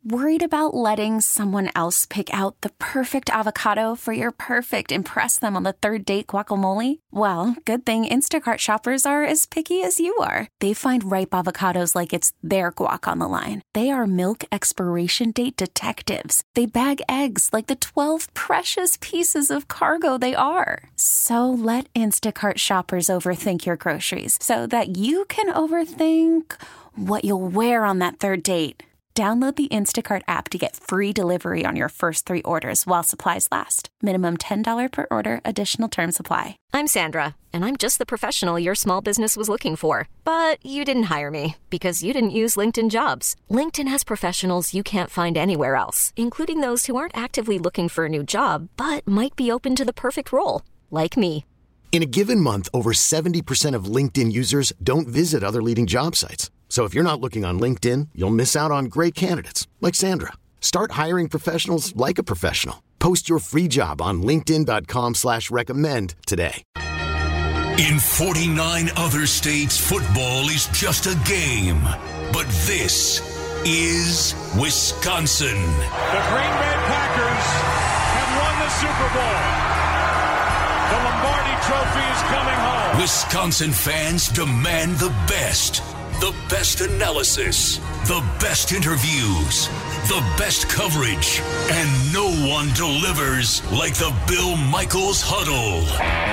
Worried about letting someone else pick out the perfect avocado for your perfect impress them on the third date guacamole? Well, good thing Instacart shoppers are as picky as you are. They find ripe avocados like it's their guac on the line. They are milk expiration date detectives. They bag eggs like the 12 precious pieces of cargo they are. So let Instacart shoppers overthink your groceries so that you can overthink what you'll wear on that third date. Download the Instacart app to get free delivery on your first 3 orders while supplies last. Minimum $10 per order. Additional terms apply. I'm Sandra, and I'm just the professional your small business was looking for. But you didn't hire me because you didn't use LinkedIn Jobs. LinkedIn has professionals you can't find anywhere else, including those who aren't actively looking for a new job, but might be open to the perfect role, like me. In a given month, over 70% of LinkedIn users don't visit other leading job sites. So if you're not looking on LinkedIn, you'll miss out on great candidates like Sandra. Start hiring professionals like a professional. Post your free job on linkedin.com/recommend today. In 49 other states, football is just a game. But this is Wisconsin. The Green Bay Packers have won the Super Bowl. The Lombardi Trophy is coming home. Wisconsin fans demand the best. The best analysis, the best interviews, the best coverage, and no one delivers like the Bill Michaels Huddle.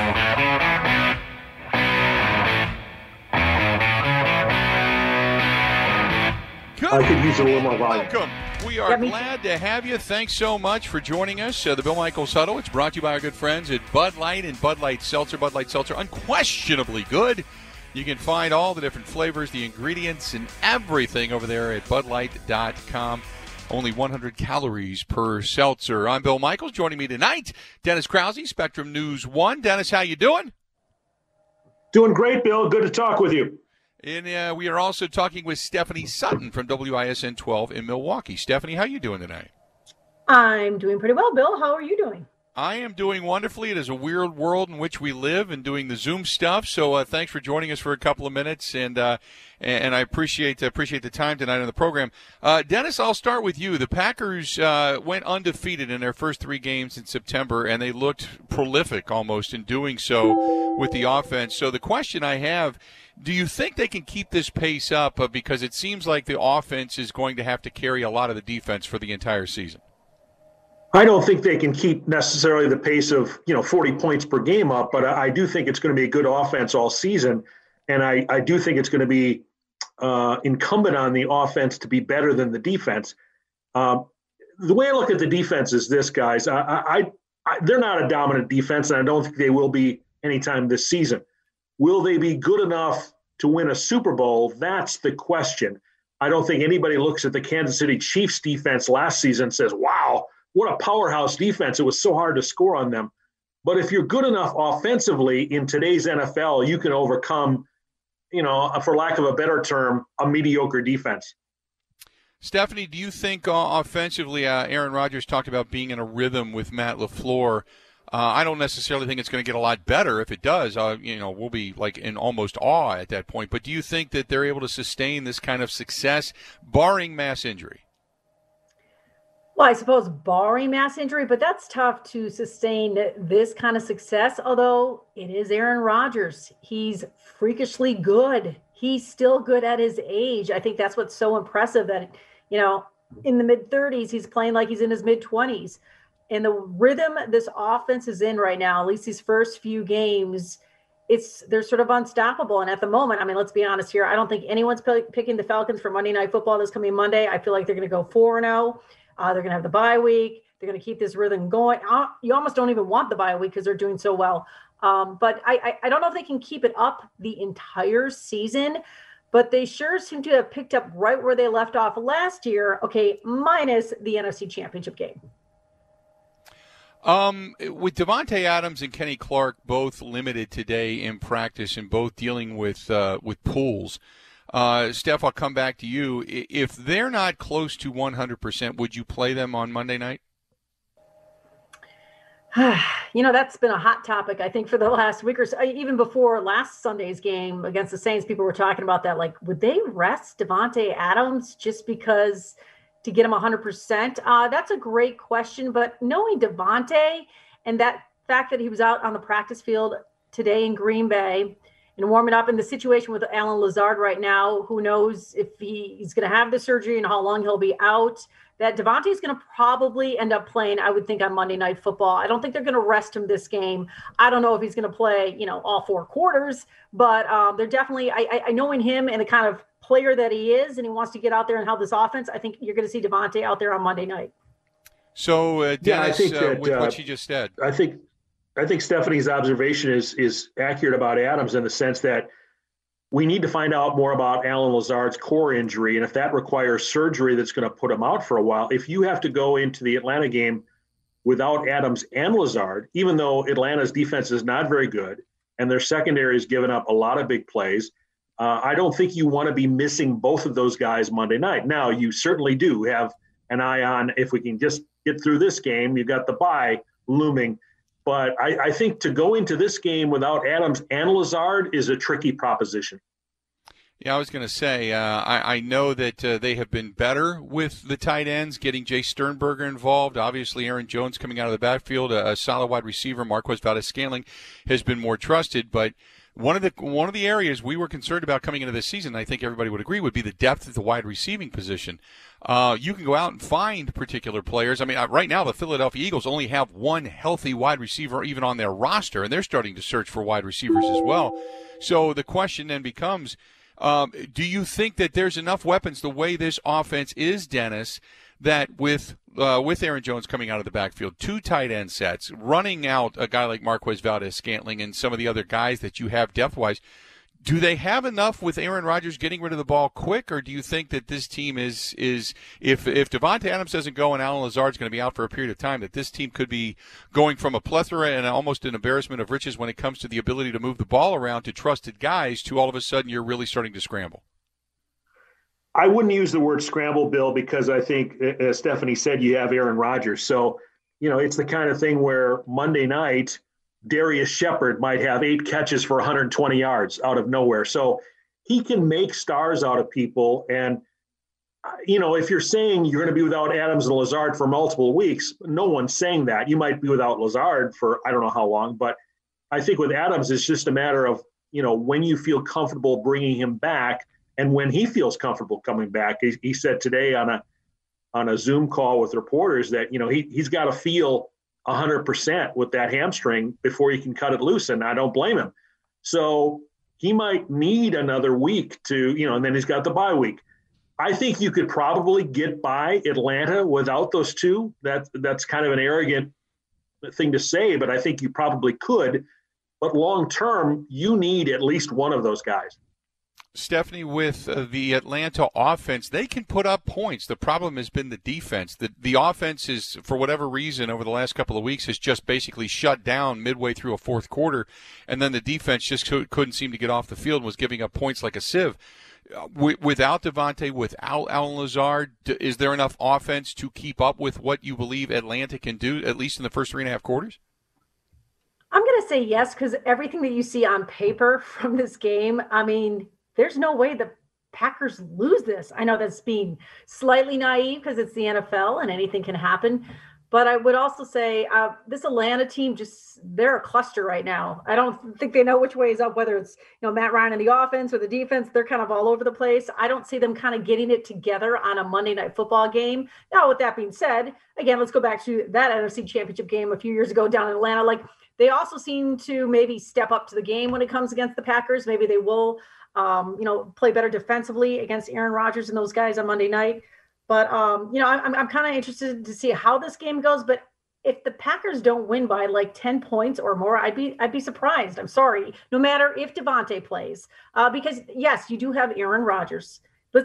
I could use a little more volume. Welcome. We are glad to have you. Thanks so much for joining us. The Bill Michaels Huddle. It's brought to you by our good friends at Bud Light and Bud Light Seltzer. Bud Light Seltzer, unquestionably good. You can find all the different flavors, the ingredients, and everything over there at BudLight.com. Only 100 calories per seltzer. I'm Bill Michaels. Joining me tonight, Dennis Krause, Spectrum News 1. Dennis, how you doing? Doing great, Bill. Good to talk with you. And we are also talking with Stephanie Sutton from WISN 12 in Milwaukee. Stephanie, how you doing tonight? I'm doing pretty well, Bill. How are you doing? I am doing wonderfully. It is a weird world in which we live and doing the Zoom stuff. So thanks for joining us for a couple of minutes, and I appreciate the time tonight on the program. Dennis, I'll start with you. The Packers went undefeated in their first 3 games in September, and they looked prolific almost in doing so with the offense. So the question I have, do you think they can keep this pace up? Because it seems like the offense is going to have to carry a lot of the defense for the entire season. I don't think they can keep necessarily the pace of 40 points per game up, but I do think it's going to be a good offense all season, and I do think it's going to be incumbent on the offense to be better than the defense. The way I look at the defense is this, guys. They're not a dominant defense, and I don't think they will be anytime this season. Will they be good enough to win a Super Bowl? That's the question. I don't think anybody looks at the Kansas City Chiefs defense last season and says, wow, what a powerhouse defense. It was so hard to score on them. But if you're good enough offensively in today's NFL, you can overcome, for lack of a better term, a mediocre defense. Stephanie, do you think offensively, Aaron Rodgers talked about being in a rhythm with Matt LaFleur. I don't necessarily think it's going to get a lot better. If it does, we'll be like in almost awe at that point. But do you think that they're able to sustain this kind of success, barring mass injury? Well, I suppose barring mass injury, but that's tough to sustain this kind of success, although it is Aaron Rodgers. He's freakishly good. He's still good at his age. I think that's what's so impressive that, in the mid-30s, he's playing like he's in his mid-20s. And the rhythm this offense is in right now, at least these first few games, they're sort of unstoppable. And at the moment, let's be honest here, I don't think anyone's picking the Falcons for Monday Night Football this coming Monday. I feel like they're going to go 4-0. They're going to have the bye week. They're going to keep this rhythm going. You almost don't even want the bye week because they're doing so well. But I don't know if they can keep it up the entire season, but they sure seem to have picked up right where they left off last year. Okay, minus the NFC Championship game. With Davante Adams and Kenny Clark both limited today in practice and both dealing with pools, Steph, I'll come back to you. If they're not close to 100%, would you play them on Monday night? That's been a hot topic, I think, for the last week or so. Even before last Sunday's game against the Saints, people were talking about that. Like, would they rest Davante Adams just because to get him 100%? That's a great question, but knowing Davante and that fact that he was out on the practice field today in Green Bay and warming up in the situation with Allen Lazard right now, who knows if he's going to have the surgery and how long he'll be out, that Davante is going to probably end up playing, I would think, on Monday Night Football. I don't think they're going to rest him this game. I don't know if he's going to play, all 4 quarters, but they're definitely, I knowing him and the kind of player that he is, and he wants to get out there and help this offense, I think you're going to see Davante out there on Monday night. So, Dennis, I think that, with what you just said. I think Stephanie's observation is accurate about Adams in the sense that we need to find out more about Allen Lazard's core injury, and if that requires surgery that's going to put him out for a while. If you have to go into the Atlanta game without Adams and Lazard, even though Atlanta's defense is not very good and their secondary has given up a lot of big plays, I don't think you want to be missing both of those guys Monday night. Now, you certainly do have an eye on if we can just get through this game. You've got the bye looming. But I think to go into this game without Adams and Lazard is a tricky proposition. Yeah, I was going to say, I know that they have been better with the tight ends, getting Jay Sternberger involved. Obviously, Aaron Jones coming out of the backfield, a solid wide receiver. Marquez Valdes-Scantling has been more trusted. But one of the areas we were concerned about coming into this season, I think everybody would agree, would be the depth at the wide receiving position. You can go out and find particular players. I mean, right now the Philadelphia Eagles only have one healthy wide receiver even on their roster, and they're starting to search for wide receivers as well. So the question then becomes, do you think that there's enough weapons the way this offense is, Dennis, that with Aaron Jones coming out of the backfield, 2 tight end sets, running out a guy like Marquez Valdes-Scantling and some of the other guys that you have depth-wise, do they have enough with Aaron Rodgers getting rid of the ball quick, or do you think that this team is if Davante Adams doesn't go and Allen Lazard's going to be out for a period of time, that this team could be going from a plethora and almost an embarrassment of riches when it comes to the ability to move the ball around to trusted guys to all of a sudden you're really starting to scramble? I wouldn't use the word scramble, Bill, because I think, as Stephanie said, you have Aaron Rodgers. So, it's the kind of thing where Monday night – Darius Shepard might have 8 catches for 120 yards out of nowhere. So he can make stars out of people. And, if you're saying you're going to be without Adams and Lazard for multiple weeks, no one's saying that. You might be without Lazard for I don't know how long. But I think with Adams, it's just a matter of, when you feel comfortable bringing him back and when he feels comfortable coming back. He said today on a Zoom call with reporters that, he's got to feel 100% with that hamstring before he can cut it loose, and I don't blame him. So he might need another week to, and then he's got the bye week. I think you could probably get by Atlanta without those 2. That's kind of an arrogant thing to say, but I think you probably could. But long term, you need at least one of those guys. Stephanie, with the Atlanta offense, they can put up points. The problem has been the defense. The offense is, for whatever reason, over the last couple of weeks, has just basically shut down midway through a fourth quarter, and then the defense just couldn't seem to get off the field and was giving up points like a sieve. Without Davante, without Allen Lazard, is there enough offense to keep up with what you believe Atlanta can do, at least in the first 3.5 quarters? I'm going to say yes, because everything that you see on paper from this game, I mean, there's no way the Packers lose this. I know that's being slightly naive because it's the NFL and anything can happen. But I would also say this Atlanta team, they're a cluster right now. I don't think they know which way is up, whether it's Matt Ryan in the offense or the defense. They're kind of all over the place. I don't see them kind of getting it together on a Monday Night Football game. Now, with that being said, again, let's go back to that NFC Championship game a few years ago down in Atlanta. Like, they also seem to maybe step up to the game when it comes against the Packers. Maybe they will play better defensively against Aaron Rodgers and those guys on Monday night. But, I'm kind of interested to see how this game goes. But if the Packers don't win by like 10 points or more, I'd be surprised. I'm sorry. No matter if Davante plays, because yes, you do have Aaron Rodgers.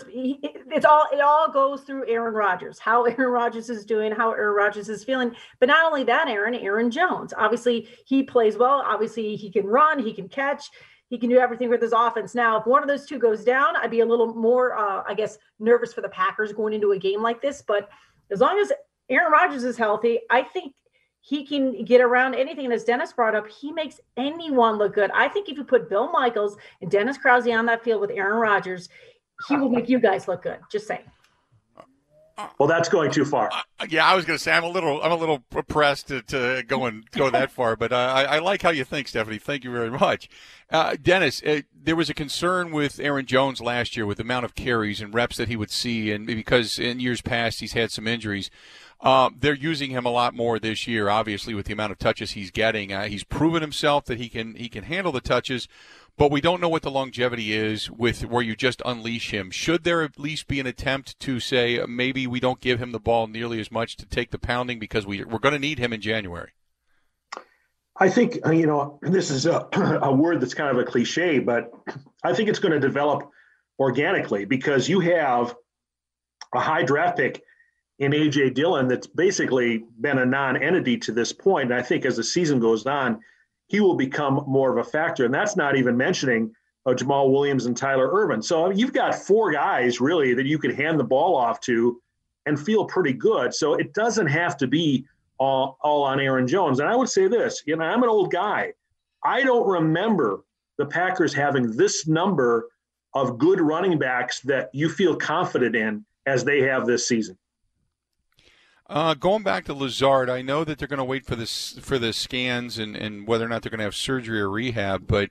It all goes through Aaron Rodgers, how Aaron Rodgers is doing, how Aaron Rodgers is feeling. But not only that, Aaron Jones, obviously he plays well. Obviously he can run, he can catch. He can do everything with his offense. Now, if one of those 2 goes down, I'd be a little more, nervous for the Packers going into a game like this. But as long as Aaron Rodgers is healthy, I think he can get around anything. And as Dennis brought up, he makes anyone look good. I think if you put Bill Michaels and Dennis Krause on that field with Aaron Rodgers, he will make you guys look good. Just saying. Well, that's going too far. Yeah, I was going to say I'm a little pressed to go that far, but I like how you think, Stephanie. Thank you very much, Dennis. There was a concern with Aaron Jones last year with the amount of carries and reps that he would see, and because in years past he's had some injuries. They're using him a lot more this year, obviously, with the amount of touches he's getting. He's proven himself that he can handle the touches. But we don't know what the longevity is with where you just unleash him. Should there at least be an attempt to say maybe we don't give him the ball nearly as much to take the pounding because we're going to need him in January? I think, this is a word that's kind of a cliche, but I think it's going to develop organically because you have a high draft pick in A.J. Dillon that's basically been a non-entity to this point. And I think as the season goes on, he will become more of a factor. And that's not even mentioning Jamal Williams and Tyler Ervin. So you've got 4 guys really that you could hand the ball off to and feel pretty good. So it doesn't have to be all on Aaron Jones. And I would say this, I'm an old guy. I don't remember the Packers having this number of good running backs that you feel confident in as they have this season. Going back to Lazard, I know that they're going to wait for the scans and whether or not they're going to have surgery or rehab, but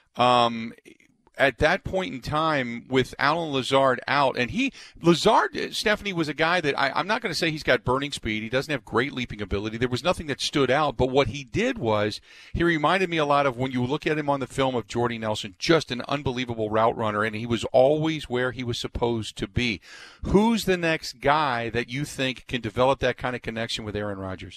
at that point in time with Allen Lazard out, and Lazard, Stephanie, was a guy that I'm not going to say he's got burning speed. He doesn't have great leaping ability. There was nothing that stood out, but what he did was he reminded me a lot of when you look at him on the film of Jordy Nelson, just an unbelievable route runner, and he was always where he was supposed to be. Who's the next guy that you think can develop that kind of connection with Aaron Rodgers?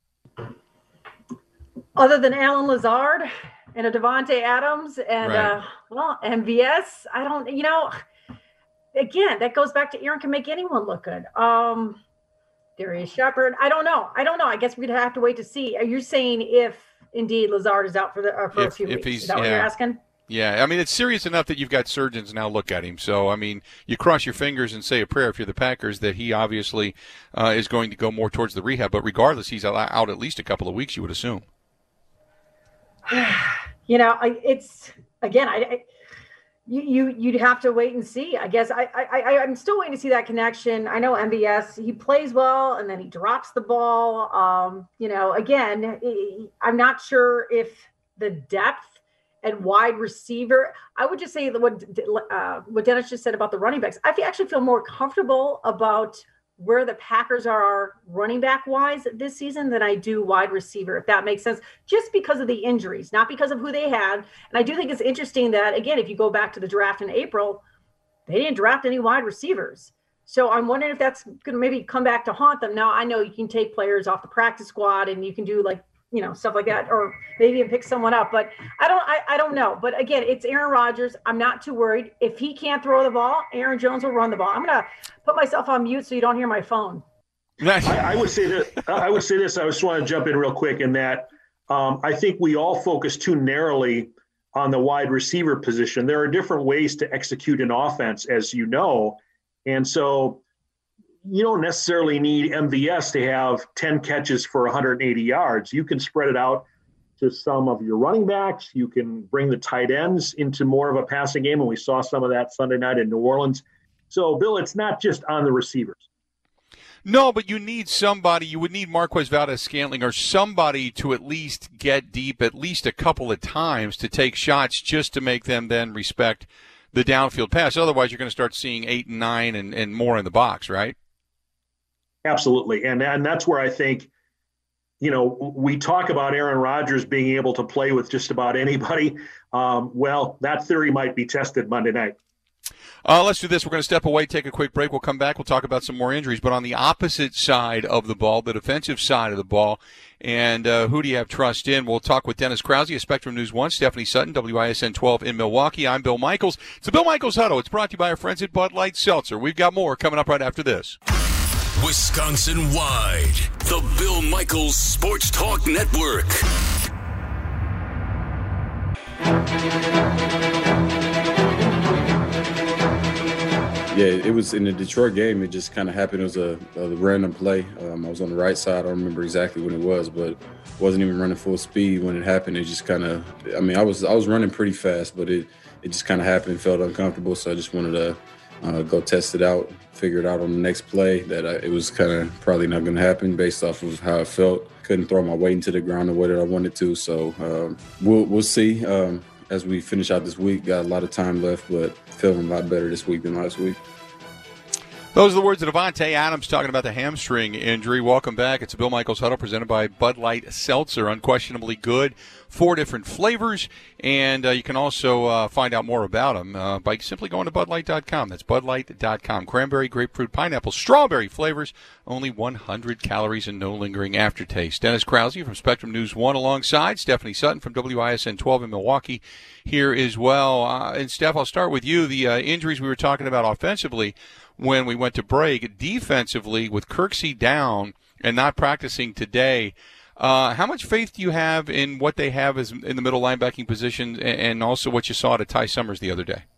Other than Allen Lazard and a Devontae Adams and, right. MVS, I don't, again, that goes back to Aaron can make anyone look good. Darius Shepard, I don't know. I guess we'd have to wait to see. Are you saying if indeed Lazard is out for a few weeks? Is that what you're asking? Yeah, I mean, it's serious enough that you've got surgeons now look at him. So, I mean, you cross your fingers and say a prayer if you're the Packers that he obviously is going to go more towards the rehab. But regardless, he's out at least a couple of weeks, you would assume. It's again, you'd have to wait and see. I guess I'm still waiting to see that connection. I know MVS, he plays well and then he drops the ball. Again, I'm not sure if the depth and wide receiver. I would just say that what Dennis just said about the running backs. I actually feel more comfortable about where the Packers are running back wise this season than I do wide receiver, if that makes sense, just because of the injuries, not because of who they had. And I do think it's interesting that, again, if you go back to the draft in April, they didn't draft any wide receivers. So I'm wondering if that's going to maybe come back to haunt them. Now, I know you can take players off the practice squad and you can do stuff like that, or maybe even pick someone up, but I don't know. But again, it's Aaron Rodgers. I'm not too worried. If he can't throw the ball, Aaron Jones will run the ball. I'm going to put myself on mute so you don't hear my phone. I would say this. I just want to jump in real quick in that I think we all focus too narrowly on the wide receiver position. There are different ways to execute an offense, as you know. And so you don't necessarily need MVS to have 10 catches for 180 yards. You can spread it out to some of your running backs. You can bring the tight ends into more of a passing game, and we saw some of that Sunday night in New Orleans. So, Bill, it's not just on the receivers. No, but you need somebody. You would need Marquez Valdes-Scantling or somebody to at least get deep at least a couple of times to take shots just to make them then respect the downfield pass. Otherwise, you're going to start seeing 8 and 9 and more in the box, right? Absolutely. And that's where I think, we talk about Aaron Rodgers being able to play with just about anybody. Well, that theory might be tested Monday night. Let's do this. We're going to step away, take a quick break. We'll come back. We'll talk about some more injuries. But on the opposite side of the ball, the defensive side of the ball, and who do you have trust in? We'll talk with Dennis Krause of Spectrum News 1, Stephanie Sutton, WISN 12 in Milwaukee. I'm Bill Michaels. It's the Bill Michaels Huddle. It's brought to you by our friends at Bud Light Seltzer. We've got more coming up right after this. Wisconsin-wide, the Bill Michaels Sports Talk Network. Yeah, it was in the Detroit game. It just kind of happened. It was a random play. I was on the right side. I don't remember exactly when it was, but wasn't even running full speed when it happened. It just kind of, I was running pretty fast, but it just kind of happened, felt uncomfortable. So I just wanted to go test it out, figure it out on the next play. It was kind of probably not going to happen based off of how I felt. Couldn't throw my weight into the ground the way that I wanted to. So we'll see as we finish out this week. Got a lot of time left, but feeling a lot better this week than last week. Those are the words of Davante Adams talking about the hamstring injury. Welcome back. It's a Bill Michaels Huddle presented by Bud Light Seltzer. Unquestionably good. 4 different flavors. And you can also find out more about them by simply going to budlight.com. That's budlight.com. Cranberry, grapefruit, pineapple, strawberry flavors. Only 100 calories and no lingering aftertaste. Dennis Krause from Spectrum News 1 alongside Stephanie Sutton from WISN 12 in Milwaukee here as well. And Steph, I'll start with you. The injuries we were talking about offensively when we went to break, defensively with Kirksey down and not practicing today, how much faith do you have in what they have as in the middle linebacking position and also what you saw to Ty Summers the other day?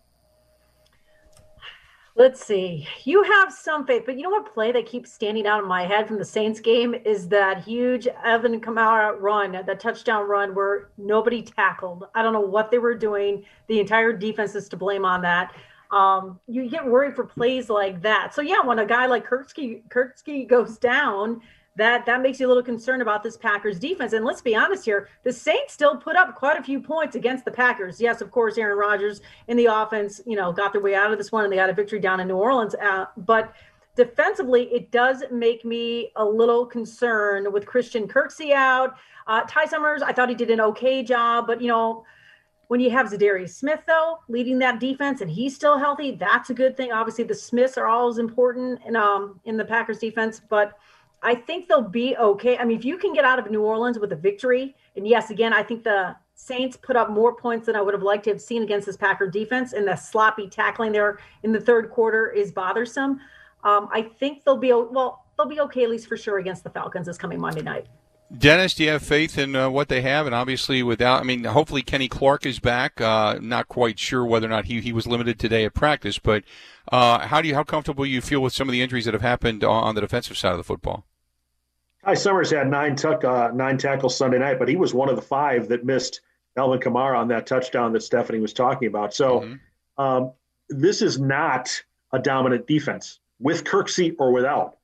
Let's see. You have some faith, but you know what play that keeps standing out in my head from the Saints game is that huge Alvin Kamara run, that touchdown run where nobody tackled. I don't know what they were doing. The entire defense is to blame on that. You get worried for plays like that. So yeah, when a guy like Kirksey goes down, that makes you a little concerned about this Packers defense. And let's be honest here, the Saints still put up quite a few points against the Packers. Yes, of course, Aaron Rodgers in the offense, got their way out of this one and they got a victory down in New Orleans. But defensively, it does make me a little concerned with Christian Kirksey out. Ty Summers, I thought he did an okay job, but when you have Zadarius Smith, though, leading that defense and he's still healthy, that's a good thing. Obviously, the Smiths are always important in the Packers defense, but I think they'll be okay. I mean, if you can get out of New Orleans with a victory, and yes, again, I think the Saints put up more points than I would have liked to have seen against this Packer defense, and the sloppy tackling there in the third quarter is bothersome. I think they'll be okay, at least for sure, against the Falcons this coming Monday night. Dennis, do you have faith in what they have? And obviously hopefully Kenny Clark is back. Not quite sure whether or not he was limited today at practice, but how comfortable you feel with some of the injuries that have happened on the defensive side of the football? Ty Summers had 9 tackles Sunday night, but he was one of the 5 that missed Alvin Kamara on that touchdown that Stephanie was talking about. So this is not a dominant defense with Kirksey or without.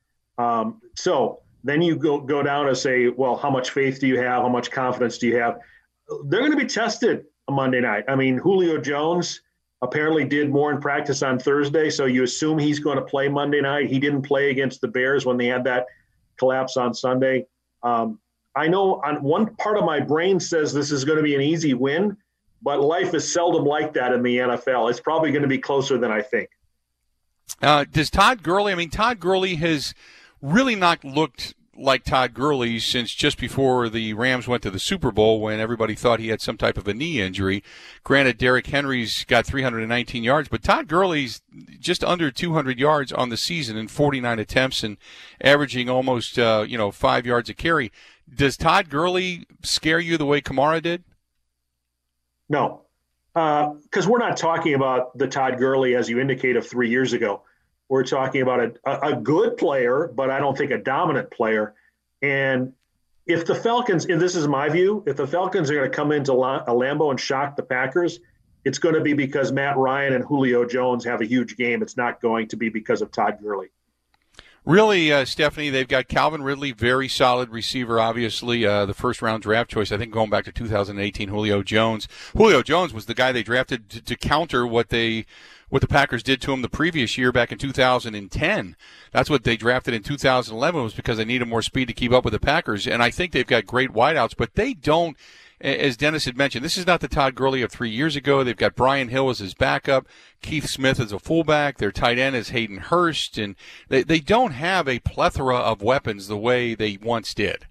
So then you go down and say, well, how much faith do you have? How much confidence do you have? They're going to be tested on Monday night. I mean, Julio Jones apparently did more in practice on Thursday, so you assume he's going to play Monday night. He didn't play against the Bears when they had that collapse on Sunday. I know on one part of my brain says this is going to be an easy win, but life is seldom like that in the NFL. It's probably going to be closer than I think. Does Todd Gurley has really not looked like Todd Gurley since just before the Rams went to the Super Bowl when everybody thought he had some type of a knee injury. Granted, Derrick Henry's got 319 yards, but Todd Gurley's just under 200 yards on the season in 49 attempts and averaging almost 5 yards a carry. Does Todd Gurley scare you the way Kamara did? No, because we're not talking about the Todd Gurley, as you indicate, of 3 years ago. We're talking about a good player, but I don't think a dominant player. And if the Falcons, and this is my view, if the Falcons are going to come into Lambeau and shock the Packers, it's going to be because Matt Ryan and Julio Jones have a huge game. It's not going to be because of Todd Gurley. Really, Stephanie, they've got Calvin Ridley, very solid receiver, obviously, the first-round draft choice, I think going back to 2018, Julio Jones. Julio Jones was the guy they drafted to counter what the Packers did to him the previous year back in 2010. That's what they drafted in 2011 was because they needed more speed to keep up with the Packers. And I think they've got great wideouts, but they don't, as Dennis had mentioned, this is not the Todd Gurley of 3 years ago. They've got Brian Hill as his backup, Keith Smith as a fullback, their tight end is Hayden Hurst, and they don't have a plethora of weapons the way they once did.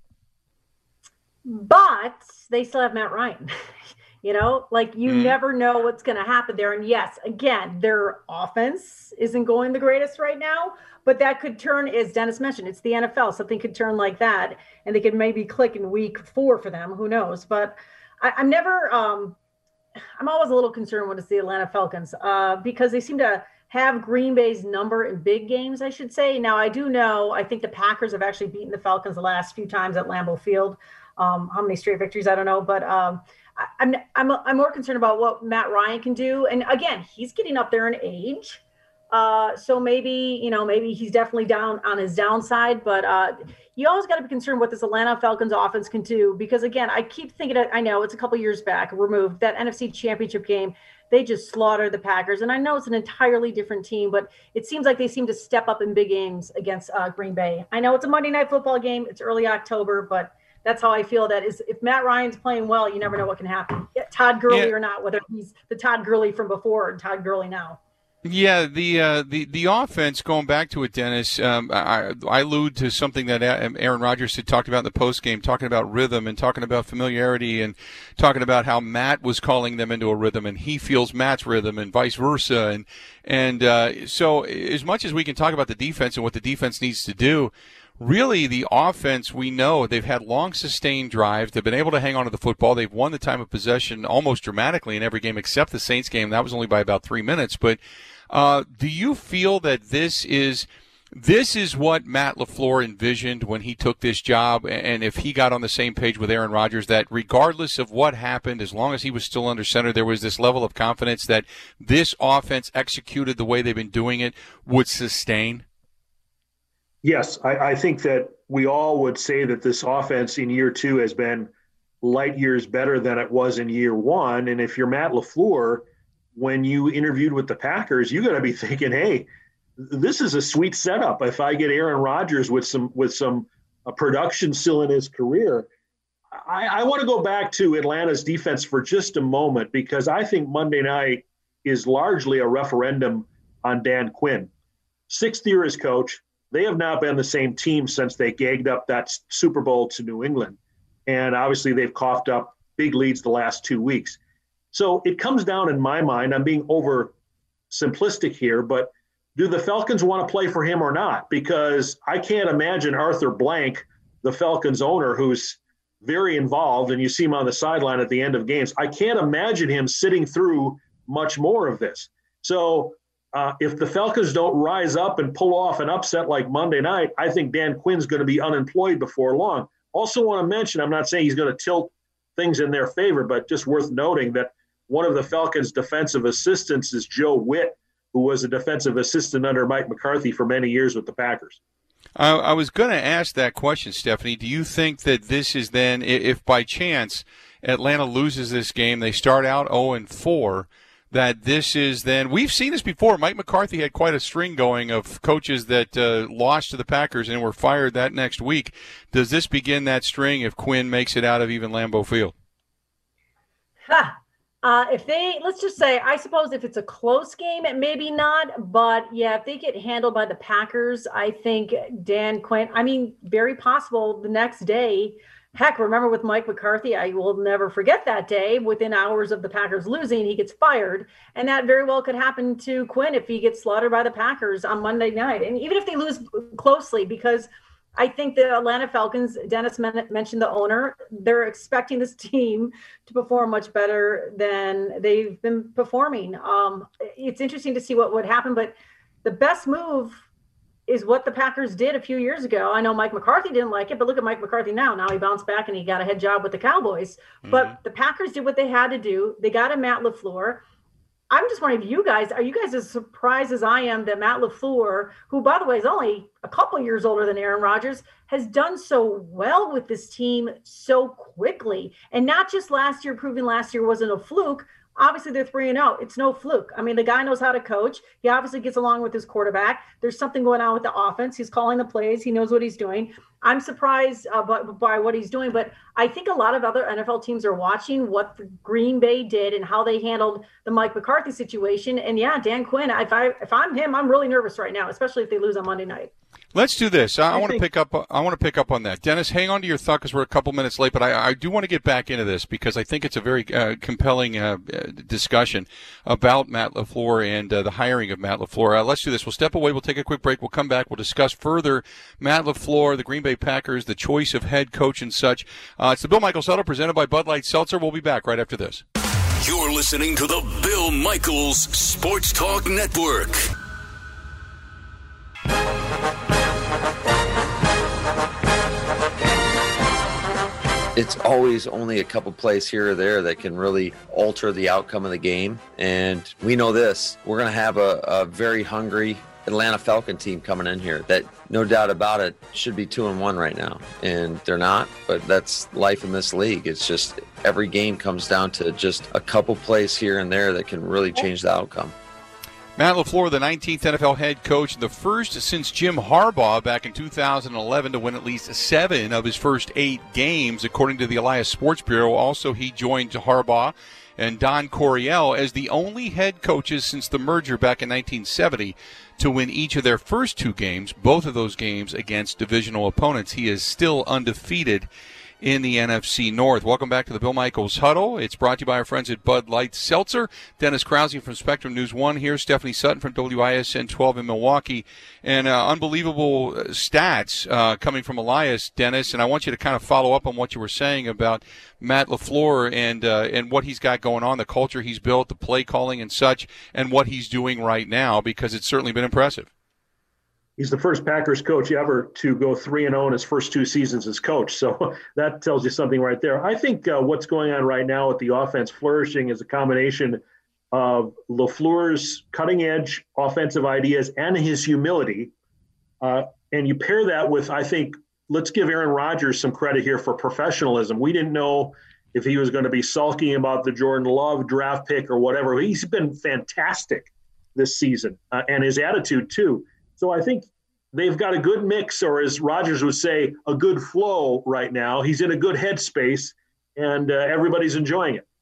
But they still have Matt Ryan. You never know what's going to happen there. And yes, again, their offense isn't going the greatest right now, but that could turn, as Dennis mentioned, it's the NFL. Something could turn like that, and they could maybe click in week 4 for them. Who knows? But I'm always a little concerned when it's the Atlanta Falcons because they seem to have Green Bay's number in big games, I should say. Now, I think the Packers have actually beaten the Falcons the last few times at Lambeau Field. How many straight victories, I don't know. But I'm more concerned about what Matt Ryan can do. And again, he's getting up there in age. So maybe he's definitely down on his downside, but you always got to be concerned what this Atlanta Falcons offense can do, because again, I keep thinking, I know it's a couple years back removed, that NFC Championship game, they just slaughtered the Packers. And I know it's an entirely different team, but it seems like they seem to step up in big games against Green Bay. I know it's a Monday Night Football game. It's early October, but that's how I feel. That is, if Matt Ryan's playing well, you never know what can happen. Todd Gurley or not, whether he's the Todd Gurley from before or Todd Gurley now. Yeah, the offense, going back to it, Dennis, I allude to something that Aaron Rodgers had talked about in the postgame, talking about rhythm and talking about familiarity and talking about how Matt was calling them into a rhythm and he feels Matt's rhythm and vice versa. And so as much as we can talk about the defense and what the defense needs to do, really, the offense, we know they've had long, sustained drives. They've been able to hang on to the football. They've won the time of possession almost dramatically in every game except the Saints game. That was only by about 3 minutes. But do you feel that this is what Matt LaFleur envisioned when he took this job, and if he got on the same page with Aaron Rodgers, that regardless of what happened, as long as he was still under center, there was this level of confidence that this offense, executed the way they've been doing it, would sustain? Yes, I think that we all would say that this offense in year two has been light years better than it was in year one. And if you're Matt LaFleur, when you interviewed with the Packers, you got to be thinking, hey, this is a sweet setup. If I get Aaron Rodgers with some production still in his career, I want to go back to Atlanta's defense for just a moment, because I think Monday night is largely a referendum on Dan Quinn. 6th year as coach. They have not been the same team since they gagged up that Super Bowl to New England. And obviously they've coughed up big leads the last 2 weeks. So it comes down, in my mind, I'm being over simplistic here, but do the Falcons want to play for him or not? Because I can't imagine Arthur Blank, the Falcons owner, who's very involved, and you see him on the sideline at the end of games, I can't imagine him sitting through much more of this. So if the Falcons don't rise up and pull off an upset like Monday night, I think Dan Quinn's going to be unemployed before long. Also want to mention, I'm not saying he's going to tilt things in their favor, but just worth noting that one of the Falcons' defensive assistants is Joe Witt, who was a defensive assistant under Mike McCarthy for many years with the Packers. I was going to ask that question, Stephanie. Do you think that this is then, if by chance Atlanta loses this game, they start out 0-4, that this is then, we've seen this before. Mike McCarthy had quite a string going of coaches that lost to the Packers and were fired that next week. Does this begin that string if Quinn makes it out of even Lambeau Field? Let's just say, I suppose if it's a close game, it maybe not, but yeah, if they get handled by the Packers, I think Dan Quinn, very possible the next day. Heck, remember with Mike McCarthy, I will never forget that day. Within hours of the Packers losing, he gets fired. And that very well could happen to Quinn if he gets slaughtered by the Packers on Monday night. And even if they lose closely, because I think the Atlanta Falcons, Dennis mentioned the owner, they're expecting this team to perform much better than they've been performing. It's interesting to see what would happen, but the best move is what the Packers did a few years ago. I know Mike McCarthy didn't like it, but look at Mike McCarthy now. Now he bounced back and he got a head job with the Cowboys. Mm-hmm. But the Packers did what they had to do. They got a Matt LaFleur. I'm just wondering if are you guys as surprised as I am that Matt LaFleur, who, by the way, is only a couple years older than Aaron Rodgers, has done so well with this team so quickly? And not just last year, proving last year wasn't a fluke. Obviously, they're 3-0. It's no fluke. The guy knows how to coach. He obviously gets along with his quarterback. There's something going on with the offense. He's calling the plays. He knows what he's doing. I'm surprised by what he's doing, but I think a lot of other NFL teams are watching what the Green Bay did and how they handled the Mike McCarthy situation. And yeah, Dan Quinn, if I'm him, I'm really nervous right now, especially if they lose on Monday night. Let's do this. I want to pick up on that. Dennis, hang on to your thought because we're a couple minutes late, but I do want to get back into this because I think it's a very compelling discussion about Matt LaFleur and the hiring of Matt LaFleur. Let's do this. We'll step away. We'll take a quick break. We'll come back. We'll discuss further Matt LaFleur, the Green Bay Packers, the choice of head coach and such. It's the Bill Michaels Huddle presented by Bud Light Seltzer. We'll be back right after this. You're listening to the Bill Michaels Sports Talk Network. it's always only a couple plays here or there that can really alter the outcome of the game. And we know this, we're going to have a very hungry Atlanta Falcon team coming in here that, no doubt about it, should be 2-1 right now. And they're not, but that's life in this league. It's just every game comes down to just a couple plays here and there that can really change the outcome. Matt LaFleur, the 19th NFL head coach, the first since Jim Harbaugh back in 2011 to win at least 7 of his first 8 games, according to the Elias Sports Bureau. Also, he joined Harbaugh and Don Coryell as the only head coaches since the merger back in 1970 to win each of their first 2 games, both of those games against divisional opponents. He is still undefeated in the NFC North. Welcome back to the Bill Michaels Huddle. It's brought to you by our friends at Bud Light Seltzer. Dennis Krause from Spectrum News 1 here. Stephanie Sutton from WISN 12 in Milwaukee. And unbelievable stats coming from Elias, Dennis. And I want you to kind of follow up on what you were saying about Matt LaFleur and what he's got going on, the culture he's built, the play calling and such, and what he's doing right now, because it's certainly been impressive. He's the first Packers coach ever to go 3-0 in his first 2 seasons as coach. So that tells you something right there. I think what's going on right now with the offense flourishing is a combination of LaFleur's cutting-edge offensive ideas and his humility. And you pair that with, I think, let's give Aaron Rodgers some credit here for professionalism. We didn't know if he was going to be sulking about the Jordan Love draft pick or whatever. He's been fantastic this season, and his attitude too. So I think they've got a good mix, or as Rodgers would say, a good flow right now. He's in a good headspace, and everybody's enjoying it.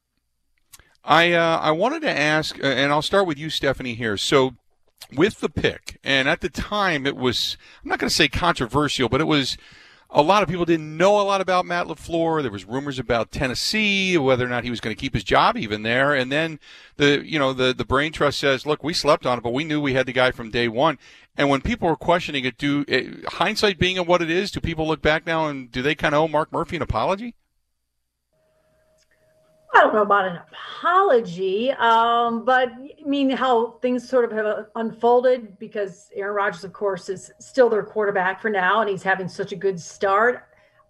I wanted to ask, and I'll start with you, Stephanie, here. So with the pick, and at the time it was, I'm not going to say controversial, but it was a lot of people didn't know a lot about Matt LaFleur. There was rumors about Tennessee, whether or not he was going to keep his job even there. And then the brain trust says, look, we slept on it, but we knew we had the guy from day one. And when people were questioning it, hindsight being what it is, do people look back now and do they kind of owe Mark Murphy an apology? I don't know about an apology, but I mean how things sort of have unfolded, because Aaron Rodgers, of course, is still their quarterback for now, and he's having such a good start.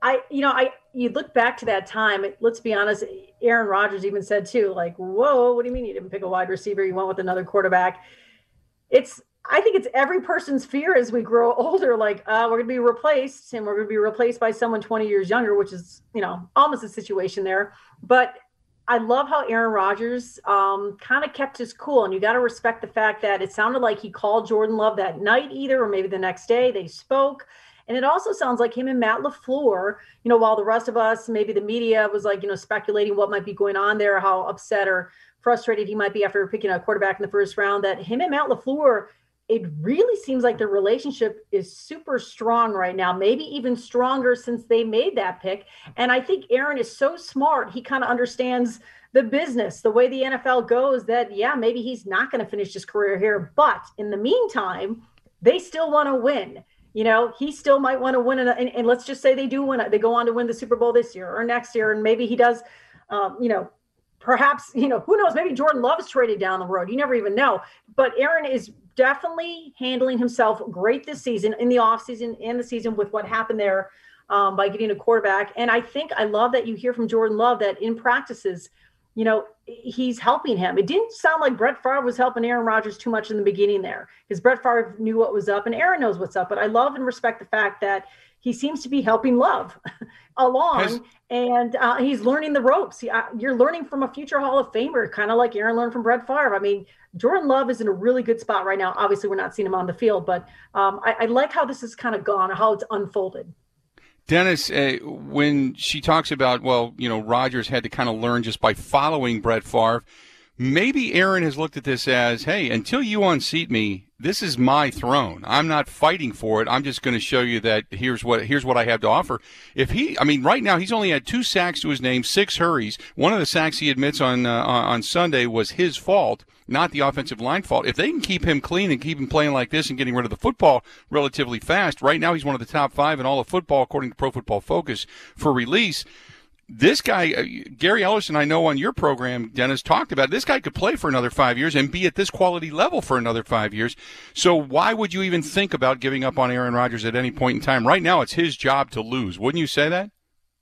You look back to that time. Let's be honest. Aaron Rodgers even said too, like, "Whoa, what do you mean you didn't pick a wide receiver? You went with another quarterback." I think it's every person's fear as we grow older, like, we're going to be replaced, and we're going to be replaced by someone 20 years younger, which is, almost a situation there. But I love how Aaron Rodgers kind of kept his cool, and you got to respect the fact that it sounded like he called Jordan Love that night either, or maybe the next day they spoke. And it also sounds like him and Matt LaFleur, while the rest of us, maybe the media was like, speculating what might be going on there, how upset or frustrated he might be after picking a quarterback in the first round, that him and Matt LaFleur, it really seems like their relationship is super strong right now, maybe even stronger since they made that pick. And I think Aaron is so smart. He kind of understands the business, the way the NFL goes, that, yeah, maybe he's not going to finish his career here. But in the meantime, they still want to win. He still might want to win. And let's just say they do win it. They go on to win the Super Bowl this year or next year. And maybe he does, perhaps, who knows, maybe Jordan Love is traded down the road. You never even know. But Aaron is definitely handling himself great this season, in the offseason and the season, with what happened there by getting a quarterback. And I love that you hear from Jordan Love that in practices, he's helping him. It didn't sound like Brett Favre was helping Aaron Rodgers too much in the beginning there, because Brett Favre knew what was up and Aaron knows what's up. But I love and respect the fact that he seems to be helping Love along, and he's learning the ropes. You're learning from a future Hall of Famer, kind of like Aaron learned from Brett Favre. I mean, Jordan Love is in a really good spot right now. Obviously, we're not seeing him on the field, but I like how this has kind of gone, how it's unfolded. Dennis, when she talks about, Rodgers had to kind of learn just by following Brett Favre, maybe Aaron has looked at this as, hey, until you unseat me, this is my throne. I'm not fighting for it. I'm just going to show you that here's what I have to offer. Right now he's only had 2 sacks to his name, 6 hurries. One of the sacks he admits on Sunday was his fault, not the offensive line fault. If they can keep him clean and keep him playing like this and getting rid of the football relatively fast, right now he's one of the top 5 in all of football according to Pro Football Focus for release. This guy, Gary Ellerson, I know on your program, Dennis, talked about it. This guy could play for another 5 years and be at this quality level for another 5 years. So why would you even think about giving up on Aaron Rodgers at any point in time? Right now, it's his job to lose. Wouldn't you say that?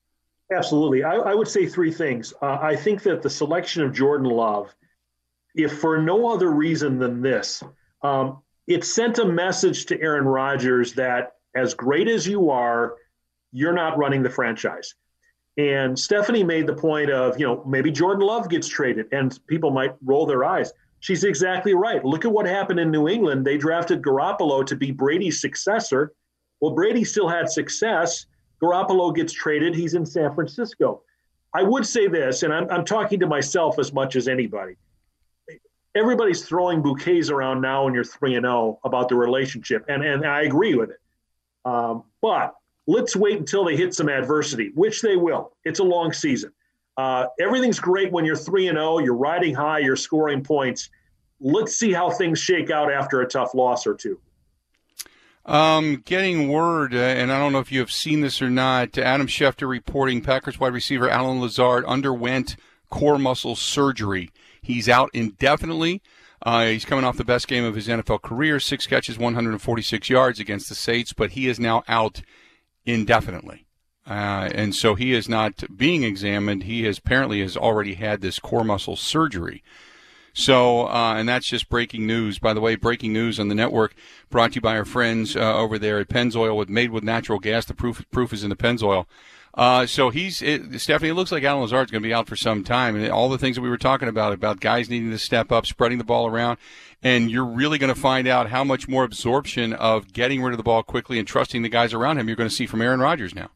Absolutely. I would say three things. I think that the selection of Jordan Love, if for no other reason than this, it sent a message to Aaron Rodgers that as great as you are, you're not running the franchise. And Stephanie made the point of, maybe Jordan Love gets traded and people might roll their eyes. She's exactly right. Look at what happened in New England. They drafted Garoppolo to be Brady's successor. Well, Brady still had success. Garoppolo gets traded. He's in San Francisco. I would say this, and I'm talking to myself as much as anybody. Everybody's throwing bouquets around now when you're 3-0 about the relationship, and I agree with it. But let's wait until they hit some adversity, which they will. It's a long season. Everything's great when you're 3-0, you're riding high, you're scoring points. Let's see how things shake out after a tough loss or two. Getting word, and I don't know if you have seen this or not, Adam Schefter reporting Packers wide receiver Allen Lazard underwent core muscle surgery. He's out indefinitely. He's coming off the best game of his NFL career, 6 catches, 146 yards against the Saints, but he is now out indefinitely. And so he is not being examined. He apparently has already had this core muscle surgery. So, and that's just breaking news. By the way, breaking news on the network brought to you by our friends over there at Pennzoil made with natural gas. The proof is in the Pennzoil. So Stephanie, it looks like Allen Lazard's going to be out for some time. And all the things that we were talking about guys needing to step up, spreading the ball around. And you're really going to find out how much more absorption of getting rid of the ball quickly and trusting the guys around him you're going to see from Aaron Rodgers now.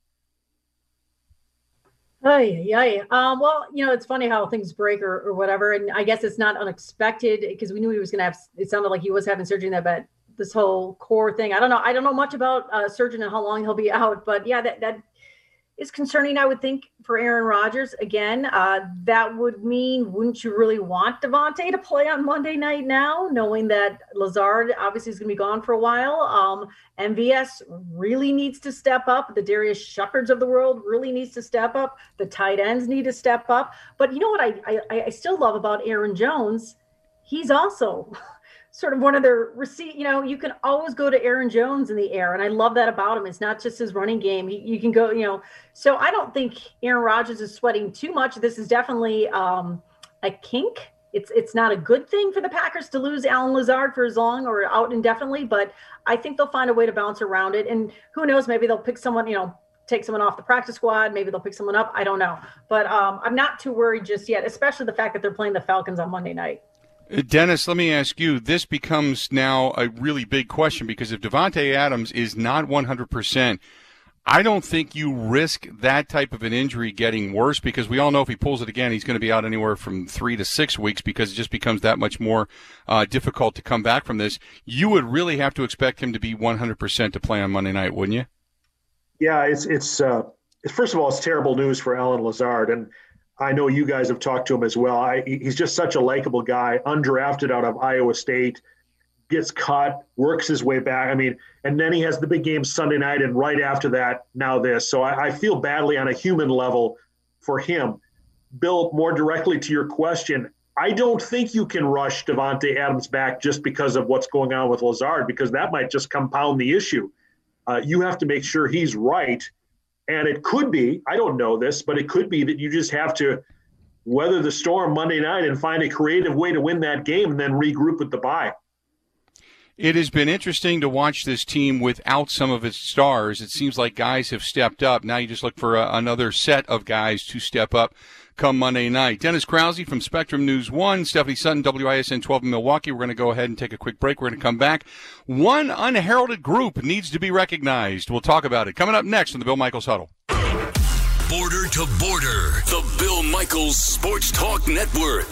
Well, it's funny how things break or whatever. And I guess it's not unexpected because we knew he was going to have, it sounded like he was having surgery in that, but this whole core thing, I don't know much about surgeon and how long he'll be out, but yeah, that is concerning, I would think, for Aaron Rodgers. Again, that would mean, wouldn't you really want Davante to play on Monday night now, knowing that Lazard obviously is going to be gone for a while? MVS really needs to step up. The Darius Shepherds of the world really needs to step up. The tight ends need to step up. But you know what I still love about Aaron Jones? He's also sort of one of their you can always go to Aaron Jones in the air. And I love that about him. It's not just his running game. You can go, so I don't think Aaron Rodgers is sweating too much. This is definitely a kink. It's not a good thing for the Packers to lose Allen Lazard for as long or out indefinitely, but I think they'll find a way to bounce around it. And who knows, maybe they'll pick someone, take someone off the practice squad. Maybe they'll pick someone up. I don't know. But I'm not too worried just yet, especially the fact that they're playing the Falcons on Monday night. Dennis, let me ask you, this becomes now a really big question because if Davante Adams is not 100%, I don't think you risk that type of an injury getting worse because we all know if he pulls it again, he's going to be out anywhere from 3 to 6 weeks because it just becomes that much more difficult to come back from this. You would really have to expect him to be 100% to play on Monday night, wouldn't you? Yeah, it's first of all, it's terrible news for Allen Lazard, and I know you guys have talked to him as well. He's just such a likable guy, undrafted out of Iowa State, gets cut, works his way back. And then he has the big game Sunday night, and right after that, now this. So I feel badly on a human level for him. Bill, more directly to your question, I don't think you can rush Davante Adams back just because of what's going on with Lazard, because that might just compound the issue. You have to make sure he's right. And it could be, I don't know this, but it could be that you just have to weather the storm Monday night and find a creative way to win that game and then regroup with the bye. It has been interesting to watch this team without some of its stars. It seems like guys have stepped up. Now you just look for another set of guys to step up come Monday night. Dennis Krause from Spectrum News 1, Stephanie Sutton, WISN 12 in Milwaukee. We're going to go ahead and take a quick break. We're going to come back. One unheralded group needs to be recognized. We'll talk about it coming up next on the Bill Michaels Huddle. Border to Border, the Bill Michaels Sports Talk Network.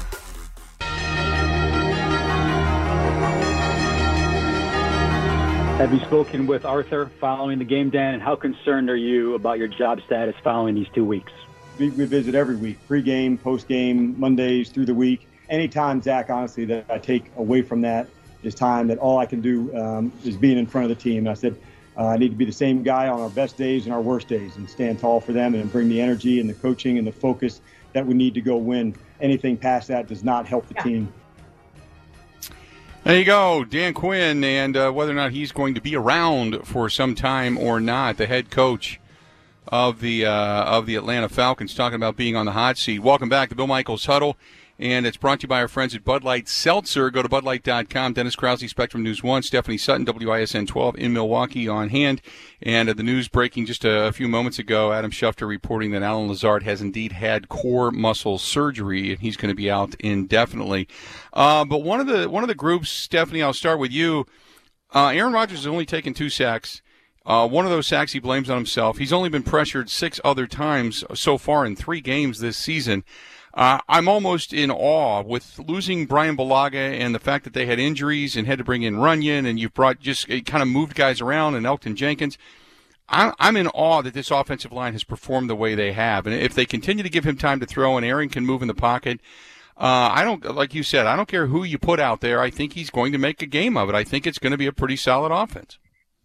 Have you spoken with Arthur following the game, Dan, and how concerned are you about your job status following these 2 weeks? We visit every week, pre-game, post-game, Mondays through the week. Anytime, Zach, honestly, that I take away from that is time that all I can do is being in front of the team. And I said, I need to be the same guy on our best days and our worst days and stand tall for them and bring the energy and the coaching and the focus that we need to go win. Anything past that does not help the team. There you go, Dan Quinn, and whether or not he's going to be around for some time or not, the head coach of the Atlanta Falcons, talking about being on the hot seat. Welcome back to Bill Michaels Huddle, and it's brought to you by our friends at Bud Light Seltzer. Go to BudLight.com. Dennis Krause, Spectrum News 1, Stephanie Sutton, WISN 12 in Milwaukee on hand. And the news breaking just a few moments ago, Adam Schefter reporting that Allen Lazard has indeed had core muscle surgery, and he's going to be out indefinitely. But one of the groups, Stephanie, I'll start with you. Aaron Rodgers has only taken 2 sacks. One of those sacks he blames on himself. He's only been pressured 6 other times so far in 3 games this season. I'm almost in awe with losing Brian Bulaga and the fact that they had injuries and had to bring in Runyon, and you've kind of moved guys around, and Elgton Jenkins. I'm in awe that this offensive line has performed the way they have. And if they continue to give him time to throw and Aaron can move in the pocket, like you said, I don't care who you put out there. I think he's going to make a game of it. I think it's going to be a pretty solid offense.